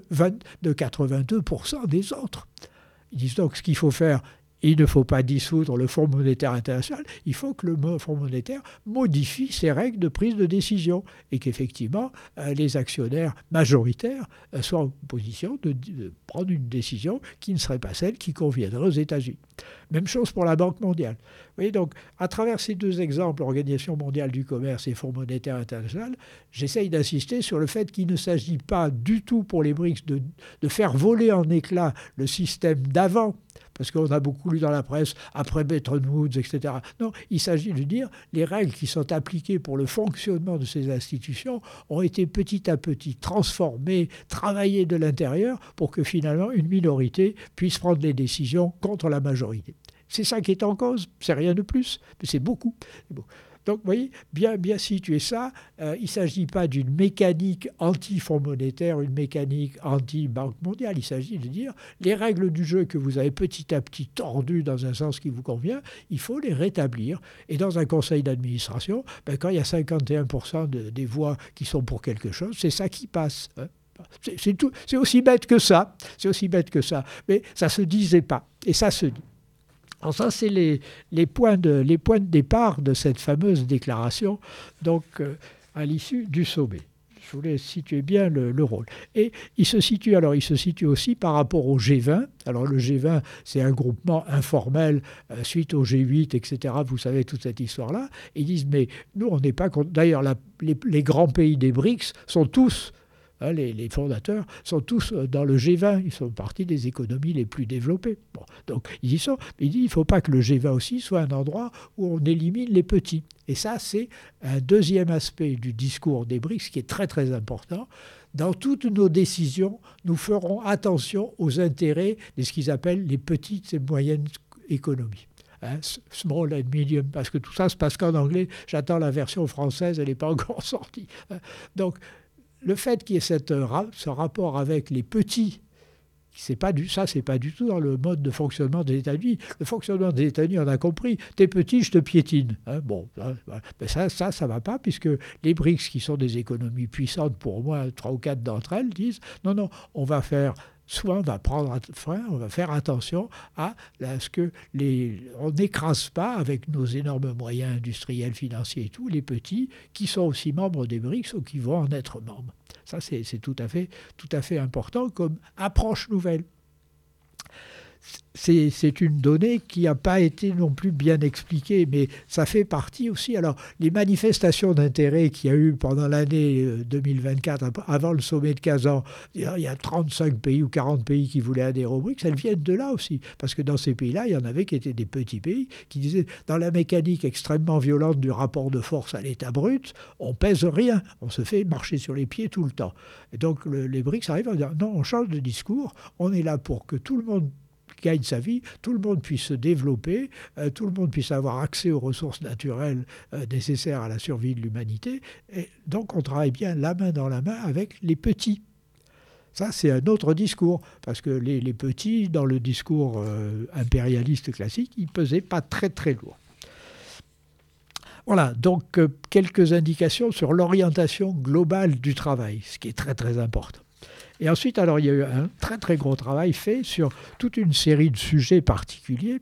82% des autres. Ils disent donc ce qu'il faut faire, il ne faut pas dissoudre le Fonds monétaire international, il faut que le Fonds monétaire modifie ses règles de prise de décision et qu'effectivement les actionnaires majoritaires soient en position de prendre une décision qui ne serait pas celle qui conviendrait aux États-Unis. Même chose pour la Banque mondiale. Vous voyez, donc, à travers ces deux exemples, Organisation mondiale du commerce et Fonds monétaire international, j'essaye d'insister sur le fait qu'il ne s'agit pas du tout pour les BRICS de faire voler en éclats le système d'avant, parce qu'on a beaucoup lu dans la presse, après Bretton Woods, etc. Non, il s'agit de dire les règles qui sont appliquées pour le fonctionnement de ces institutions ont été petit à petit transformées, travaillées de l'intérieur pour que finalement une minorité puisse prendre les décisions contre la majorité. C'est ça qui est en cause, c'est rien de plus, mais c'est beaucoup. Donc, vous voyez, bien situer ça, il ne s'agit pas d'une mécanique anti-fonds monétaire, une mécanique anti-banque mondiale. Il s'agit de dire, les règles du jeu que vous avez petit à petit tordues dans un sens qui vous convient, il faut les rétablir. Et dans un conseil d'administration, quand il y a 51% des voix qui sont pour quelque chose, c'est ça qui passe. C'est aussi bête que ça. C'est aussi bête que ça. Mais ça ne se disait pas. Et ça se dit. Alors ça, c'est les points de départ de cette fameuse déclaration, donc à l'issue du sommet. Je voulais situer bien le rôle. Et il se situe aussi par rapport au G20. Alors le G20, c'est un groupement informel suite au G8, etc. Vous savez toute cette histoire-là. Ils disent, mais nous, on n'est pas contre... D'ailleurs, les grands pays des BRICS sont tous... les fondateurs sont tous dans le G20, ils sont partie des économies les plus développées. Bon, donc ils y sont, mais il dit il ne faut pas que le G20 aussi soit un endroit où on élimine les petits. Et ça, c'est un deuxième aspect du discours des BRICS qui est très très important. Dans toutes nos décisions, nous ferons attention aux intérêts de ce qu'ils appellent les petites et moyennes économies. Small and medium, parce que tout ça se passe qu'en anglais. J'attends la version française, elle n'est pas encore sortie. Donc, le fait qu'il y ait ce rapport avec les petits, c'est pas du tout dans le mode de fonctionnement des États-Unis. Le fonctionnement des États-Unis, on a compris, t'es petit, je te piétine. Bon, mais ça va pas, puisque les BRICS, qui sont des économies puissantes, pour au moins 3 ou 4 d'entre elles, disent non, on va faire... Soit on va faire attention à ce que on n'écrase pas avec nos énormes moyens industriels, financiers et tout, les petits qui sont aussi membres des BRICS ou qui vont en être membres. Ça, c'est tout à fait important comme approche nouvelle. c'est une donnée qui n'a pas été non plus bien expliquée, mais ça fait partie aussi. Alors, les manifestations d'intérêt qu'il y a eu pendant l'année 2024, avant le sommet de Kazan, il y a 35 pays ou 40 pays qui voulaient adhérer aux BRICS, elles viennent de là aussi. Parce que dans ces pays-là, il y en avait qui étaient des petits pays, qui disaient, dans la mécanique extrêmement violente du rapport de force à l'état brut, on pèse rien, on se fait marcher sur les pieds tout le temps. Et donc, les BRICS arrivent à dire, non, on change de discours, on est là pour que tout le monde gagne sa vie, tout le monde puisse se développer, tout le monde puisse avoir accès aux ressources naturelles nécessaires à la survie de l'humanité. Et donc on travaille bien la main dans la main avec les petits. Ça, c'est un autre discours, parce que les petits, dans le discours impérialiste classique, ils ne pesaient pas très très lourd. Voilà, donc quelques indications sur l'orientation globale du travail, ce qui est très très important. Et ensuite, alors, il y a eu un très très gros travail fait sur toute une série de sujets particuliers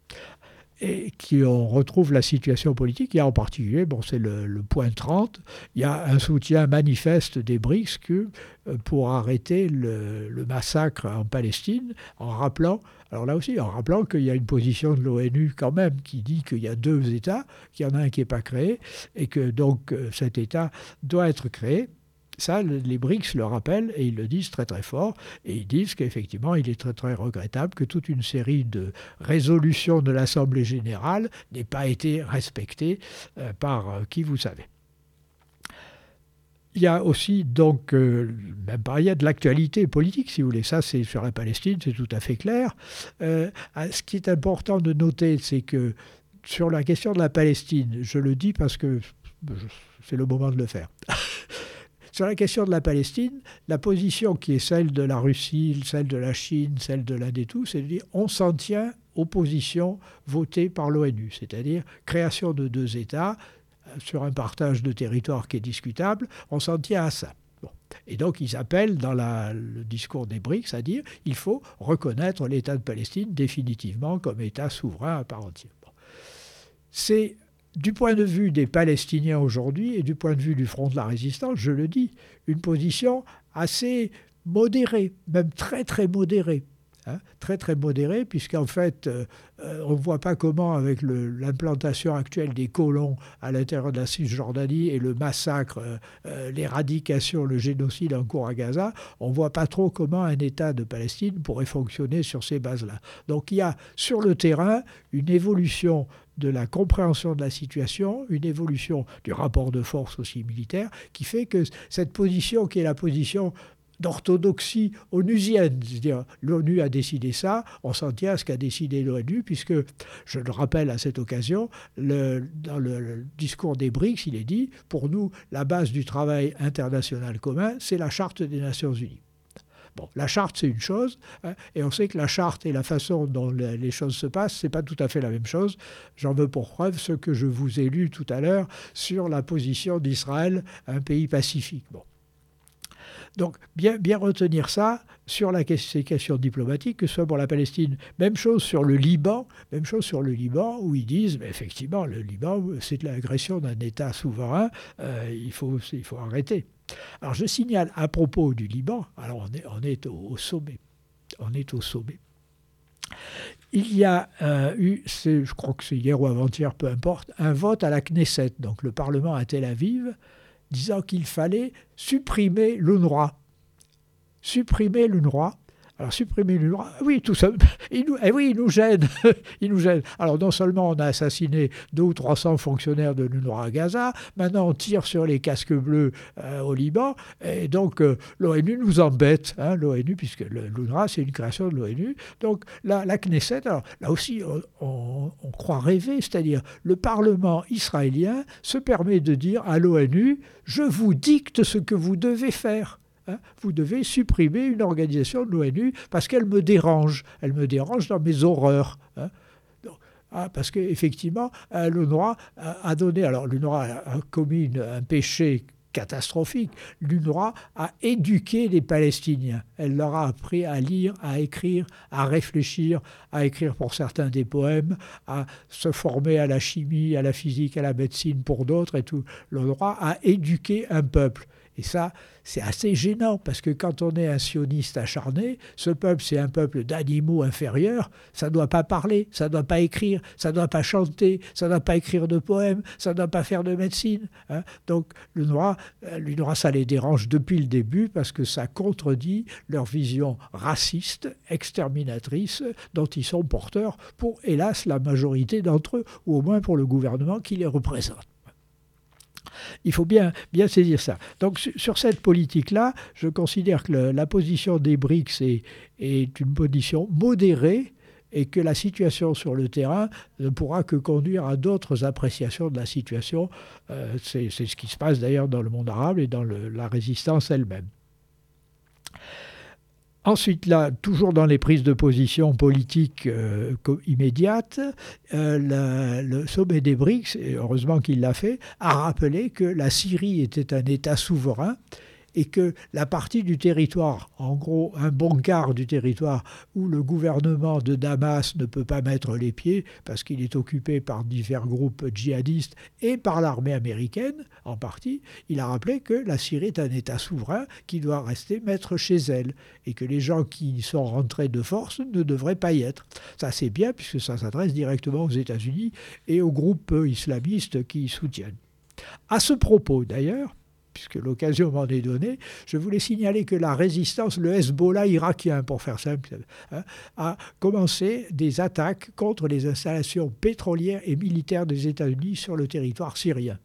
et qui on retrouve la situation politique. Il y a en particulier, c'est le point 30, il y a un soutien manifeste des BRICS pour arrêter le massacre en Palestine, en rappelant qu'il y a une position de l'ONU quand même qui dit qu'il y a 2 États, qu'il y en a un qui n'est pas créé, et que donc cet État doit être créé. Ça, les BRICS le rappellent et ils le disent très très fort. Et ils disent qu'effectivement, il est très très regrettable que toute une série de résolutions de l'Assemblée générale n'ait pas été respectée par qui vous savez. Il y a aussi donc, il y a de l'actualité politique, si vous voulez. Ça, c'est sur la Palestine, c'est tout à fait clair. Ce qui est important de noter, c'est que sur la question de la Palestine, je le dis parce que c'est le moment de le faire. Sur la question de la Palestine, la position qui est celle de la Russie, celle de la Chine, celle de l'Inde et tout, c'est de dire on s'en tient aux positions votées par l'ONU, c'est-à-dire création de 2 États sur un partage de territoire qui est discutable, on s'en tient à ça. Bon. Et donc ils appellent dans le discours des BRICS à dire il faut reconnaître l'État de Palestine définitivement comme État souverain à part entière. Bon. C'est du point de vue des Palestiniens aujourd'hui et du point de vue du Front de la Résistance, je le dis, une position assez modérée, même très très modérée. Très très modérée, puisqu'en fait, on ne voit pas comment, avec l'implantation actuelle des colons à l'intérieur de la Cisjordanie et le massacre, l'éradication, le génocide en cours à Gaza, on ne voit pas trop comment un État de Palestine pourrait fonctionner sur ces bases-là. Donc il y a sur le terrain une évolution de la compréhension de la situation, une évolution du rapport de force aussi militaire, qui fait que cette position qui est la position d'orthodoxie onusienne, c'est-à-dire l'ONU a décidé ça, on s'en tient à ce qu'a décidé l'ONU, puisque, je le rappelle à cette occasion, dans le discours des BRICS, il est dit, pour nous, la base du travail international commun, c'est la Charte des Nations Unies. Bon, la charte, c'est une chose, et on sait que la charte et la façon dont les choses se passent, ce n'est pas tout à fait la même chose. J'en veux pour preuve ce que je vous ai lu tout à l'heure sur la position d'Israël, un pays pacifique. Bon. Donc, bien retenir ça sur ces questions diplomatiques, que ce soit pour la Palestine. Même chose sur le Liban, où ils disent, mais effectivement, le Liban, c'est de l'agression d'un État souverain, il faut arrêter. Alors, je signale à propos du Liban, alors on est au sommet. Il y a eu, je crois que c'est hier ou avant-hier, peu importe, un vote à la Knesset, donc le Parlement à Tel Aviv, disant qu'il fallait supprimer l'UNRWA. Alors, supprimer l'UNRWA, oui, tout ça, il nous gêne. Il nous gêne. Alors, non seulement on a assassiné 200 ou 300 fonctionnaires de l'UNRWA à Gaza, maintenant on tire sur les casques bleus au Liban, et donc l'ONU nous embête, l'ONU, puisque l'UNRWA, c'est une création de l'ONU. Donc, la Knesset, alors là aussi, on croit rêver, c'est-à-dire le Parlement israélien se permet de dire à l'ONU, je vous dicte ce que vous devez faire. Vous devez supprimer une organisation de l'ONU parce qu'elle me dérange. Elle me dérange dans mes horreurs. Parce qu'effectivement, l'UNRWA a donné... Alors, l'UNRWA a commis un péché catastrophique. L'UNRWA a éduqué les Palestiniens. Elle leur a appris à lire, à écrire, à réfléchir, à écrire pour certains des poèmes, à se former à la chimie, à la physique, à la médecine pour d'autres et tout. L'UNRWA a éduqué un peuple. Et ça, c'est assez gênant, parce que quand on est un sioniste acharné, ce peuple, c'est un peuple d'animaux inférieurs, ça ne doit pas parler, ça ne doit pas écrire, ça ne doit pas chanter, ça ne doit pas écrire de poèmes, ça ne doit pas faire de médecine. Hein. Donc l'UNRWA, ça les dérange depuis le début, parce que ça contredit leur vision raciste, exterminatrice, dont ils sont porteurs pour, hélas, la majorité d'entre eux, ou au moins pour le gouvernement qui les représente. Il faut bien saisir ça. Donc sur cette politique-là, je considère que la position des BRICS est une position modérée et que la situation sur le terrain ne pourra que conduire à d'autres appréciations de la situation. C'est ce qui se passe d'ailleurs dans le monde arabe et dans la résistance elle-même. Ensuite, là, toujours dans les prises de position politiques immédiates, le sommet des BRICS, et heureusement qu'il l'a fait, a rappelé que la Syrie était un État souverain et que la partie du territoire, en gros un bon quart du territoire où le gouvernement de Damas ne peut pas mettre les pieds parce qu'il est occupé par divers groupes djihadistes et par l'armée américaine en partie, il a rappelé que la Syrie est un État souverain qui doit rester maître chez elle et que les gens qui sont rentrés de force ne devraient pas y être. Ça c'est bien puisque ça s'adresse directement aux États-Unis et aux groupes islamistes qui y soutiennent. À ce propos d'ailleurs, puisque l'occasion m'en est donnée, je voulais signaler que la résistance, le Hezbollah irakien, pour faire simple, a commencé des attaques contre les installations pétrolières et militaires des États-Unis sur le territoire syrien.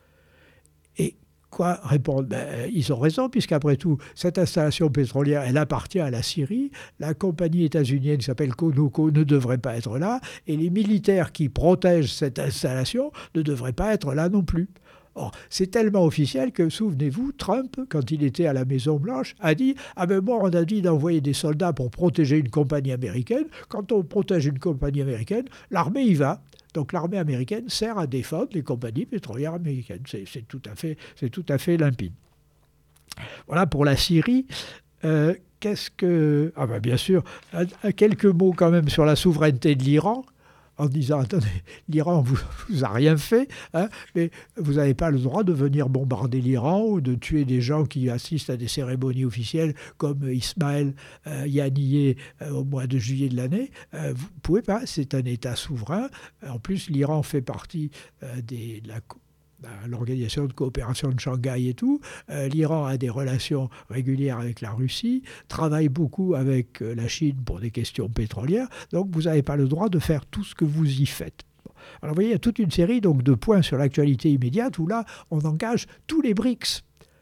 Et quoi répondre ? Ils ont raison, puisqu'après tout, cette installation pétrolière, elle appartient à la Syrie. La compagnie états-unienne qui s'appelle Conoco ne devrait pas être là, et les militaires qui protègent cette installation ne devraient pas être là non plus. Or, c'est tellement officiel que, souvenez-vous, Trump, quand il était à la Maison-Blanche, a dit « Ah ben moi, on a dit d'envoyer des soldats pour protéger une compagnie américaine. Quand on protège une compagnie américaine, l'armée y va. » Donc l'armée américaine sert à défendre les compagnies pétrolières américaines. C'est tout à fait limpide. Voilà pour la Syrie. Qu'est-ce que... Ah ben bien sûr, quelques mots quand même sur la souveraineté de l'Iran. En disant, attendez, l'Iran vous a rien fait, hein, mais vous n'avez pas le droit de venir bombarder l'Iran ou de tuer des gens qui assistent à des cérémonies officielles comme Ismaël Haniyeh au mois de juillet de l'année. Vous ne pouvez pas, c'est un État souverain. En plus, l'Iran fait partie de l'Organisation de coopération de Shanghai et tout. L'Iran a des relations régulières avec la Russie, travaille beaucoup avec la Chine pour des questions pétrolières, donc vous n'avez pas le droit de faire tout ce que vous y faites. Alors vous voyez, il y a toute une série donc, de points sur l'actualité immédiate où là, on engage tous les BRICS.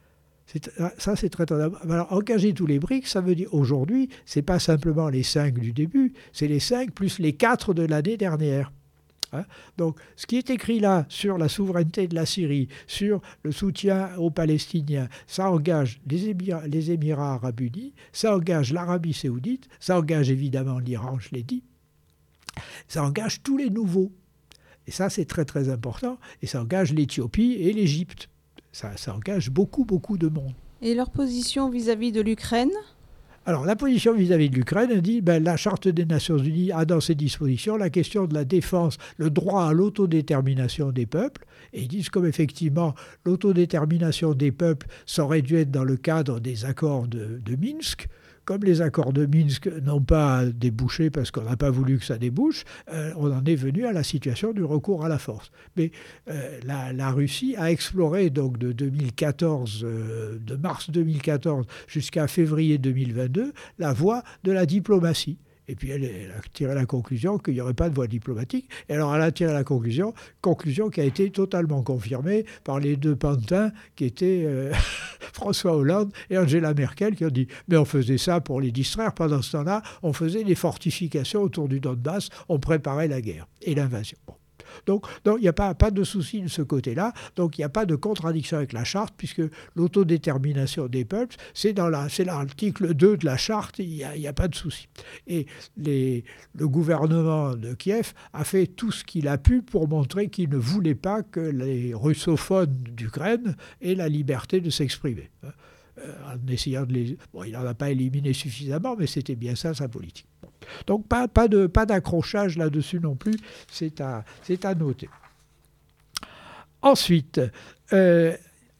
Ça, c'est très important. Alors, engager tous les BRICS, ça veut dire aujourd'hui, ce n'est pas simplement les 5 du début, c'est les 5 plus les 4 de l'année dernière. Donc, ce qui est écrit là sur la souveraineté de la Syrie, sur le soutien aux Palestiniens, ça engage les Émirats arabes unis, ça engage l'Arabie saoudite, ça engage évidemment l'Iran, je l'ai dit, ça engage tous les nouveaux. Et ça, c'est très très important. Et ça engage l'Éthiopie et l'Égypte. Ça engage beaucoup de monde. Et leur position vis-à-vis de l'Ukraine ? Alors, la position vis-à-vis de l'Ukraine dit la Charte des Nations Unies a dans ses dispositions la question de la défense, le droit à l'autodétermination des peuples. Et ils disent comme effectivement l'autodétermination des peuples saurait dû être dans le cadre des accords de Minsk. Comme les accords de Minsk n'ont pas débouché parce qu'on n'a pas voulu que ça débouche, on en est venu à la situation du recours à la force. Mais la Russie a exploré donc de 2014, de mars 2014 jusqu'à février 2022, la voie de la diplomatie. Et puis elle a tiré la conclusion qu'il n'y aurait pas de voie diplomatique. Et alors elle a tiré la conclusion qui a été totalement confirmée par les deux pantins qui étaient François Hollande et Angela Merkel qui ont dit « Mais on faisait ça pour les distraire. Pendant ce temps-là, on faisait des fortifications autour du Donbass, on préparait la guerre et l'invasion. » Bon. Donc, il n'y a pas de souci de ce côté-là. Donc, il n'y a pas de contradiction avec la charte, puisque l'autodétermination des peuples, c'est l'article 2 de la charte, il n'y a pas de souci. Et le gouvernement de Kiev a fait tout ce qu'il a pu pour montrer qu'il ne voulait pas que les russophones d'Ukraine aient la liberté de s'exprimer. En essayant de les... Bon, il n'en a pas éliminé suffisamment, mais c'était bien ça, sa politique. Donc pas d'accrochage là-dessus non plus, c'est à noter. Ensuite,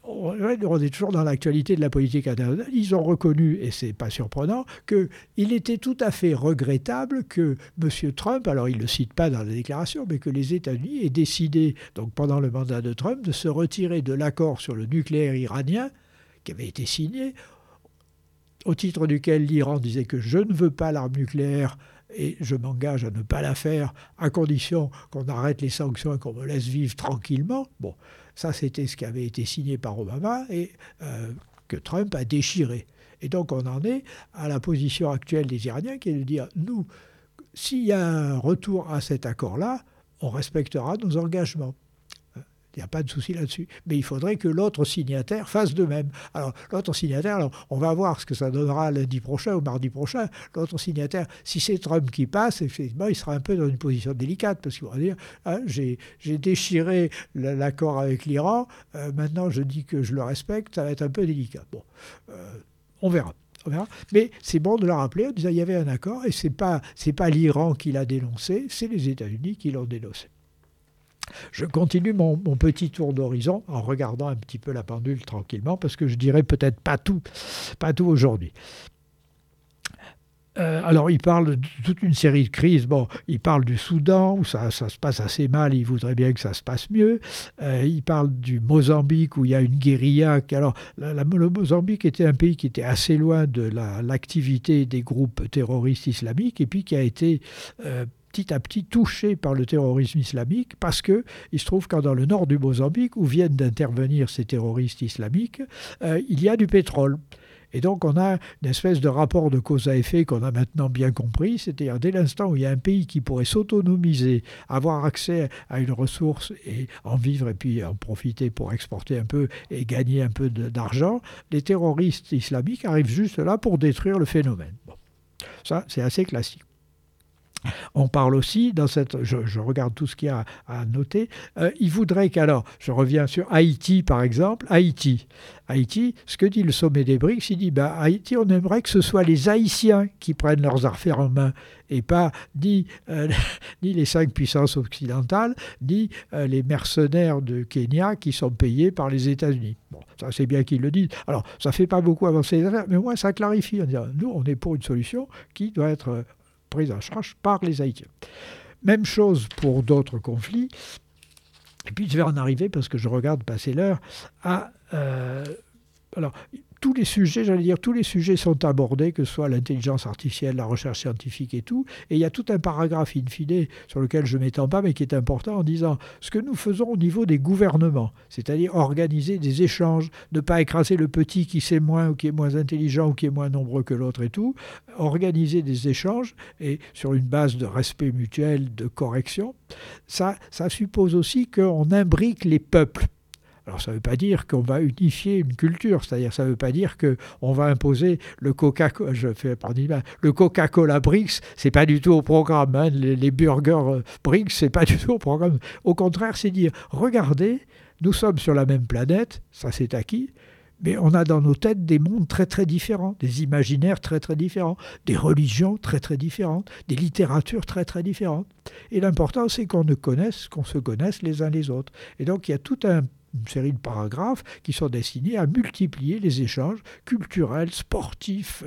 on est toujours dans l'actualité de la politique internationale. Ils ont reconnu, et ce n'est pas surprenant, qu'il était tout à fait regrettable que M. Trump, alors il ne le cite pas dans la déclaration, mais que les États-Unis aient décidé, donc pendant le mandat de Trump, de se retirer de l'accord sur le nucléaire iranien, qui avait été signé, au titre duquel l'Iran disait que je ne veux pas l'arme nucléaire et je m'engage à ne pas la faire à condition qu'on arrête les sanctions et qu'on me laisse vivre tranquillement. Bon, ça c'était ce qui avait été signé par Obama et que Trump a déchiré. Et donc on en est à la position actuelle des Iraniens qui est de dire, nous, s'il y a un retour à cet accord-là, on respectera nos engagements. Il n'y a pas de souci là-dessus. Mais il faudrait que l'autre signataire fasse de même. Alors, l'autre signataire, alors, on va voir ce que ça donnera lundi prochain ou mardi prochain. L'autre signataire, si c'est Trump qui passe, effectivement, il sera un peu dans une position délicate parce qu'il va dire j'ai déchiré l'accord avec l'Iran, maintenant je dis que je le respecte, ça va être un peu délicat. Bon, on verra. Mais c'est bon de le rappeler en disant qu'il y avait un accord et c'est pas l'Iran qui l'a dénoncé, c'est les États-Unis qui l'ont dénoncé. Je continue mon petit tour d'horizon en regardant un petit peu la pendule tranquillement parce que je dirais peut-être pas tout aujourd'hui. Alors, il parle de toute une série de crises. Bon, il parle du Soudan, où ça se passe assez mal, il voudrait bien que ça se passe mieux. Il parle du Mozambique, où il y a une guérilla. Alors, le Mozambique était un pays qui était assez loin de l'activité des groupes terroristes islamiques, et puis qui a été petit à petit touché par le terrorisme islamique, parce qu'il se trouve que dans le nord du Mozambique, où viennent d'intervenir ces terroristes islamiques, il y a du pétrole. Et donc on a une espèce de rapport de cause à effet qu'on a maintenant bien compris, c'est-à-dire dès l'instant où il y a un pays qui pourrait s'autonomiser, avoir accès à une ressource et en vivre et puis en profiter pour exporter un peu et gagner un peu d'argent, les terroristes islamiques arrivent juste là pour détruire le phénomène. Bon. Ça, c'est assez classique. On parle aussi, je regarde tout ce qu'il y a à noter, il voudrait qu'alors, je reviens sur Haïti par exemple, Haïti, ce que dit le sommet des BRICS, il dit, Haïti, on aimerait que ce soit les Haïtiens qui prennent leurs affaires en main, et pas ni les 5 puissances occidentales, ni les mercenaires de Kenya qui sont payés par les États-Unis. Bon, ça c'est bien qu'ils le disent. Alors, ça ne fait pas beaucoup avancer les affaires, mais au moins ça clarifie. En disant, nous, on est pour une solution qui doit être prise en charge par les Haïtiens. Même chose pour d'autres conflits. Et puis je vais en arriver, parce que je regarde passer l'heure, à... alors, tous les sujets sont abordés, que ce soit l'intelligence artificielle, la recherche scientifique et tout. Et il y a tout un paragraphe in fine sur lequel je ne m'étends pas, mais qui est important en disant ce que nous faisons au niveau des gouvernements, c'est-à-dire organiser des échanges, ne pas écraser le petit qui sait moins ou qui est moins intelligent ou qui est moins nombreux que l'autre et tout, organiser des échanges et sur une base de respect mutuel, de correction. Ça suppose aussi qu'on imbrique les peuples. Alors ça ne veut pas dire qu'on va unifier une culture, c'est-à-dire ça ne veut pas dire qu'on va imposer le Coca-Cola BRICS, c'est pas du tout au programme, hein. Les burgers BRICS, c'est pas du tout au programme. Au contraire, c'est dire, regardez, nous sommes sur la même planète, ça c'est acquis, mais on a dans nos têtes des mondes très très différents, des imaginaires très très différents, des religions très très différentes, des littératures très très différentes. Et l'important c'est qu'on se connaisse les uns les autres. Et donc il y a une série de paragraphes qui sont destinés à multiplier les échanges culturels, sportifs,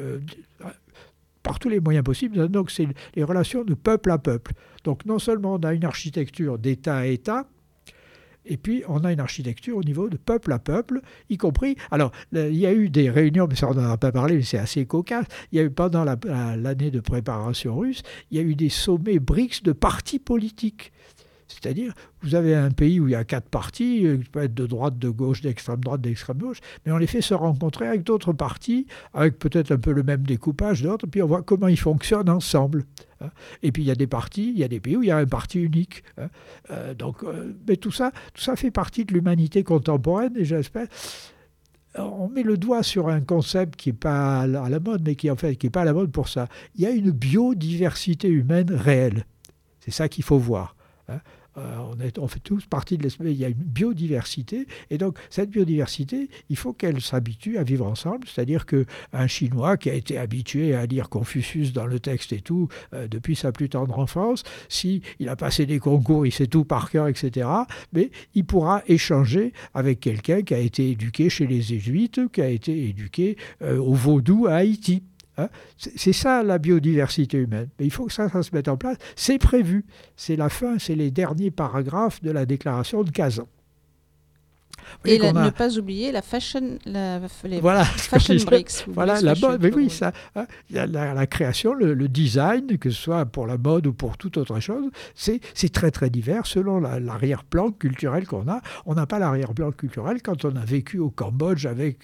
par tous les moyens possibles. Donc c'est les relations de peuple à peuple. Donc non seulement on a une architecture d'État à État, et puis on a une architecture au niveau de peuple à peuple, y compris... Alors, il y a eu des réunions, mais ça on n'en a pas parlé, mais c'est assez cocasse. Il y a eu pendant l'année de préparation russe, il y a eu des sommets BRICS de partis politiques. C'est-à-dire, vous avez un pays où il y a 4 partis, qui peuvent être de droite, de gauche, d'extrême droite, d'extrême gauche, mais on les fait se rencontrer avec d'autres partis, avec peut-être un peu le même découpage d'autres, puis on voit comment ils fonctionnent ensemble. Et puis il y a des pays où il y a un parti unique. Mais tout ça fait partie de l'humanité contemporaine, et j'espère... On met le doigt sur un concept qui n'est pas à la mode, mais qui n'est pas à la mode pour ça. Il y a une biodiversité humaine réelle. C'est ça qu'il faut voir. On fait tous partie de l'espèce. Il y a une biodiversité. Et donc, cette biodiversité, il faut qu'elle s'habitue à vivre ensemble. C'est-à-dire qu'un Chinois qui a été habitué à lire Confucius dans le texte et tout, depuis sa plus tendre enfance, s'il a passé des concours, il sait tout par cœur, etc., mais il pourra échanger avec quelqu'un qui a été éduqué chez les Jésuites, qui a été éduqué au vaudou à Haïti. C'est ça la biodiversité humaine. Mais il faut que ça se mette en place. C'est prévu. C'est la fin, c'est les derniers paragraphes de la déclaration de Kazan. Et ne pas oublier la fashion, les voilà, fashion breaks. Voilà, la mode. Mais oui, ça, la création, le design, que ce soit pour la mode ou pour toute autre chose, c'est très très divers selon l'arrière-plan culturel qu'on a. On n'a pas l'arrière-plan culturel quand on a vécu au Cambodge avec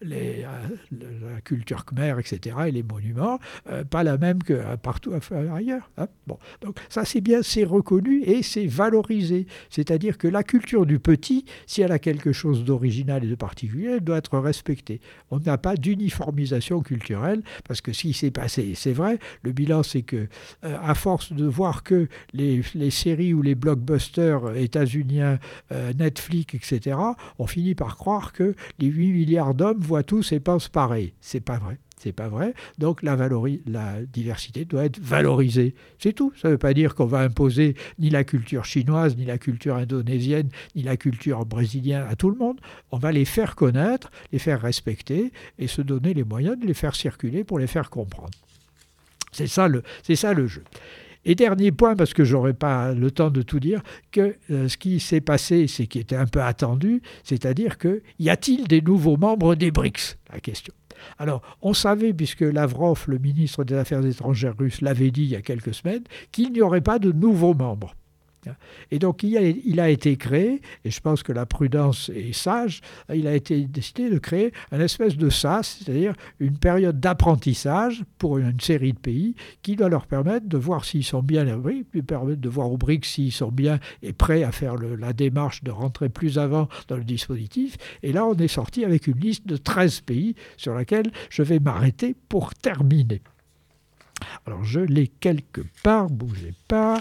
la culture khmer, etc., et les monuments, pas la même que partout ailleurs. Bon, donc ça c'est bien, c'est reconnu et c'est valorisé. C'est-à-dire que la culture du petit, si elle a quelque chose d'original et de particulier, elle doit être respectée. On n'a pas d'uniformisation culturelle, parce que ce qui s'est passé, c'est vrai, le bilan c'est que, à force de voir que les séries ou les blockbusters états-uniens, Netflix, etc., on finit par croire que les 8 milliards d'hommes voient tous et pensent pareil. C'est pas vrai. C'est pas vrai. Donc la diversité doit être valorisée. C'est tout. Ça ne veut pas dire qu'on va imposer ni la culture chinoise, ni la culture indonésienne, ni la culture brésilienne à tout le monde. On va les faire connaître, les faire respecter et se donner les moyens de les faire circuler pour les faire comprendre. C'est ça le jeu. Et dernier point, parce que je n'aurai pas le temps de tout dire, que ce qui s'est passé, c'est qui était un peu attendu, c'est-à-dire que y a-t-il des nouveaux membres des BRICS ? La question. Alors, on savait, puisque Lavrov, le ministre des Affaires étrangères russe, l'avait dit il y a quelques semaines, qu'il n'y aurait pas de nouveaux membres. Et donc, il a été créé, et je pense que la prudence est sage, il a été décidé de créer une espèce de SAS, c'est-à-dire une période d'apprentissage pour une série de pays qui doit leur permettre de voir s'ils sont bien, puis permettre de voir aux BRICS s'ils sont bien et prêts à faire la démarche de rentrer plus avant dans le dispositif. Et là, on est sorti avec une liste de 13 pays sur laquelle je vais m'arrêter pour terminer. Alors, je l'ai quelque part, bougez pas.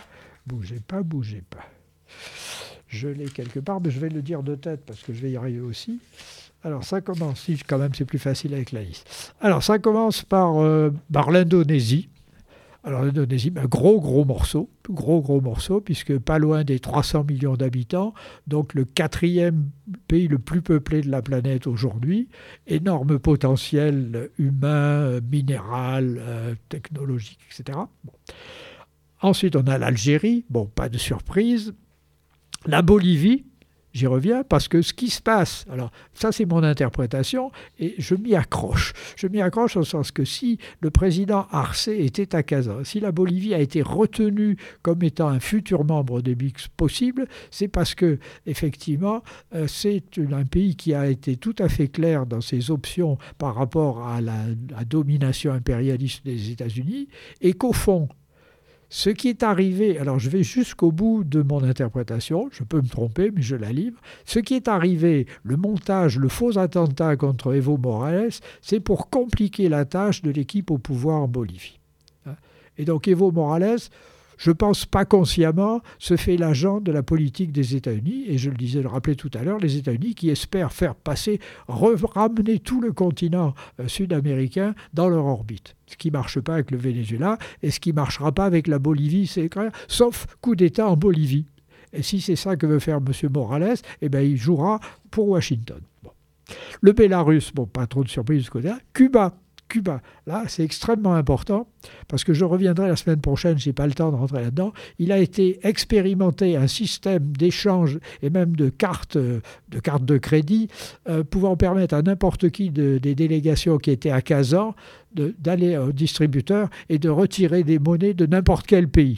Je l'ai quelque part, mais je vais le dire de tête parce que je vais y arriver aussi. Alors ça commence, si quand même c'est plus facile avec la liste. Alors ça commence par l'Indonésie. Alors l'Indonésie, gros morceau, puisque pas loin des 300 millions d'habitants, donc le 4e pays le plus peuplé de la planète aujourd'hui, énorme potentiel humain, minéral, technologique, etc. Bon. Ensuite, on a l'Algérie, pas de surprise. La Bolivie, j'y reviens, parce que ce qui se passe, alors ça c'est mon interprétation, et je m'y accroche. Je m'y accroche au sens que si le président Arce était à Kazan, si la Bolivie a été retenue comme étant un futur membre des BRICS possible, c'est parce que, effectivement, c'est un pays qui a été tout à fait clair dans ses options par rapport à la domination impérialiste des États-Unis, et qu'au fond, ce qui est arrivé, alors je vais jusqu'au bout de mon interprétation, je peux me tromper, mais je la livre. Ce qui est arrivé, le montage, le faux attentat contre Evo Morales, c'est pour compliquer la tâche de l'équipe au pouvoir en Bolivie. Et donc Evo Morales, je pense pas consciemment, se fait l'agent de la politique des États-Unis, et je le rappelais tout à l'heure, les États-Unis qui espèrent faire passer, ramener tout le continent sud-américain dans leur orbite. Ce qui ne marche pas avec le Venezuela, et ce qui ne marchera pas avec la Bolivie, c'est clair, sauf coup d'État en Bolivie. Et si c'est ça que veut faire M. Morales, il jouera pour Washington. Bon. Le Bélarus, pas trop de surprise de ce côté-là. Cuba, là, c'est extrêmement important, parce que je reviendrai la semaine prochaine, je n'ai pas le temps de rentrer là-dedans. Il a été expérimenté un système d'échange et même de cartes de crédit pouvant permettre à n'importe qui des délégations qui étaient à Kazan d'aller au distributeur et de retirer des monnaies de n'importe quel pays.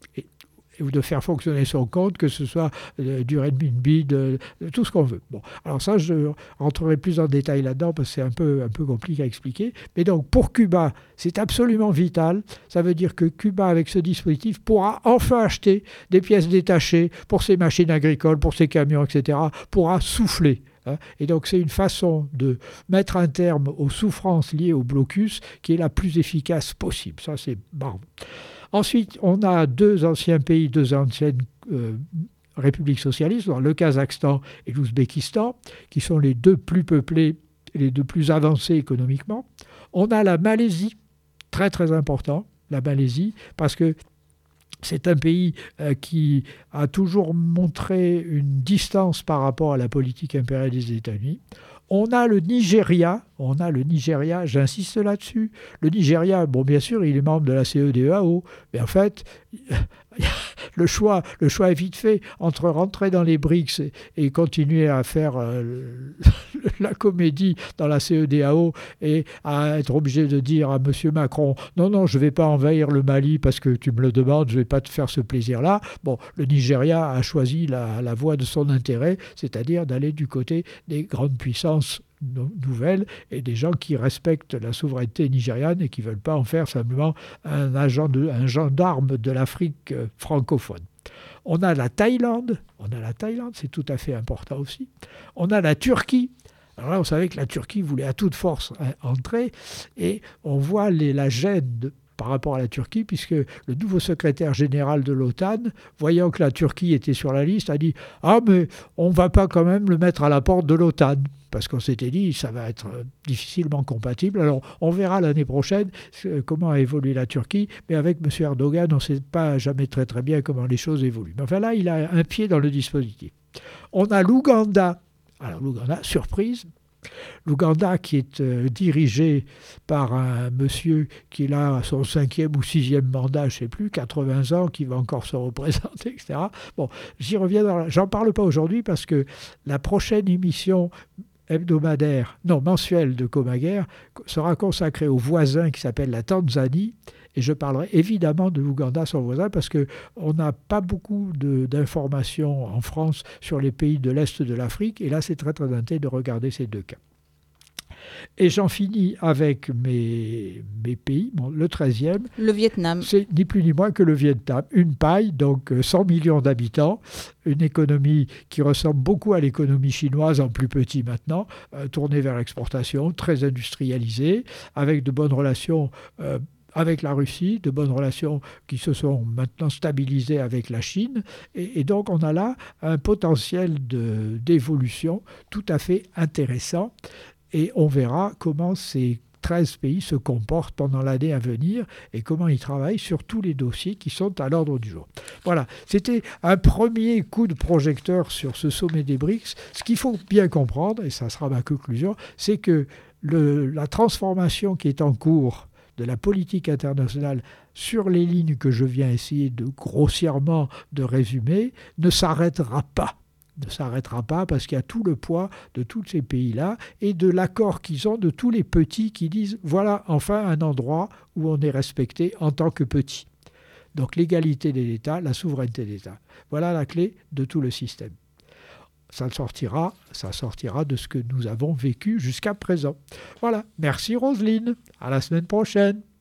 Ou de faire fonctionner son compte, que ce soit du renminbi, de tout ce qu'on veut. Bon, alors ça, je rentrerai plus en détail là-dedans parce que c'est un peu compliqué à expliquer. Mais donc, pour Cuba, c'est absolument vital. Ça veut dire que Cuba, avec ce dispositif, pourra enfin acheter des pièces détachées pour ses machines agricoles, pour ses camions, etc., pourra souffler. Et donc c'est une façon de mettre un terme aux souffrances liées au blocus qui est la plus efficace possible. Ça, c'est marrant. Ensuite, on a deux anciens pays, deux anciennes républiques socialistes, dans le Kazakhstan et l'Ouzbékistan, qui sont les deux plus peuplés et les deux plus avancés économiquement. On a la Malaisie, très très important, la Malaisie, parce que c'est un pays qui a toujours montré une distance par rapport à la politique impériale des États-Unis. On a le Nigeria, j'insiste là-dessus. Le Nigeria, bon, bien sûr, il est membre de la CEDEAO, mais en fait, le choix est vite fait entre rentrer dans les BRICS et continuer à faire la comédie dans la CEDEAO et à être obligé de dire à M. Macron « Non, je ne vais pas envahir le Mali parce que tu me le demandes, je ne vais pas te faire ce plaisir-là ». Bon, le Nigeria a choisi la voie de son intérêt, c'est-à-dire d'aller du côté des grandes puissances nouvelles et des gens qui respectent la souveraineté nigériane et qui ne veulent pas en faire simplement un gendarme de l'Afrique francophone. On a la Thaïlande, c'est tout à fait important aussi. On a la Turquie. Alors là, on savait que la Turquie voulait à toute force entrer et on voit la gêne par rapport à la Turquie, puisque le nouveau secrétaire général de l'OTAN, voyant que la Turquie était sur la liste, a dit « Ah, mais on ne va pas quand même le mettre à la porte de l'OTAN ». Parce qu'on s'était dit ça va être difficilement compatible. Alors on verra l'année prochaine comment a évolué la Turquie, mais avec M. Erdogan, on ne sait pas jamais très très bien comment les choses évoluent. Mais enfin là, il a un pied dans le dispositif. On a l'Ouganda. Alors l'Ouganda, surprise. L'Ouganda qui est dirigé par un monsieur qui est là à son 5e ou 6e mandat, je ne sais plus, 80 ans, qui va encore se représenter, etc. Bon, j'y reviens, j'en parle pas aujourd'hui parce que la prochaine émission mensuelle de Comaguerre sera consacrée au voisin qui s'appelle la Tanzanie. Et je parlerai évidemment de l'Ouganda, son voisin, parce qu'on n'a pas beaucoup d'informations en France sur les pays de l'Est de l'Afrique. Et là, c'est très très intéressant de regarder ces deux cas. Et j'en finis avec mes pays. Bon, le 13e. Le Vietnam. C'est ni plus ni moins que le Vietnam. Une paille, donc 100 millions d'habitants. Une économie qui ressemble beaucoup à l'économie chinoise, en plus petit maintenant, tournée vers l'exportation, très industrialisée, avec de bonnes relations avec la Russie, de bonnes relations qui se sont maintenant stabilisées avec la Chine. Et donc on a là un potentiel d'évolution tout à fait intéressant. Et on verra comment ces 13 pays se comportent pendant l'année à venir et comment ils travaillent sur tous les dossiers qui sont à l'ordre du jour. Voilà, c'était un premier coup de projecteur sur ce sommet des BRICS. Ce qu'il faut bien comprendre, et ça sera ma conclusion, c'est que la transformation qui est en cours de la politique internationale sur les lignes que je viens essayer grossièrement de résumer ne s'arrêtera pas. Ne s'arrêtera pas parce qu'il y a tout le poids de tous ces pays-là et de l'accord qu'ils ont de tous les petits qui disent voilà enfin un endroit où on est respecté en tant que petit. Donc l'égalité des États, la souveraineté des États. Voilà la clé de tout le système. Ça sortira de ce que nous avons vécu jusqu'à présent. Voilà, merci Roselyne, à la semaine prochaine.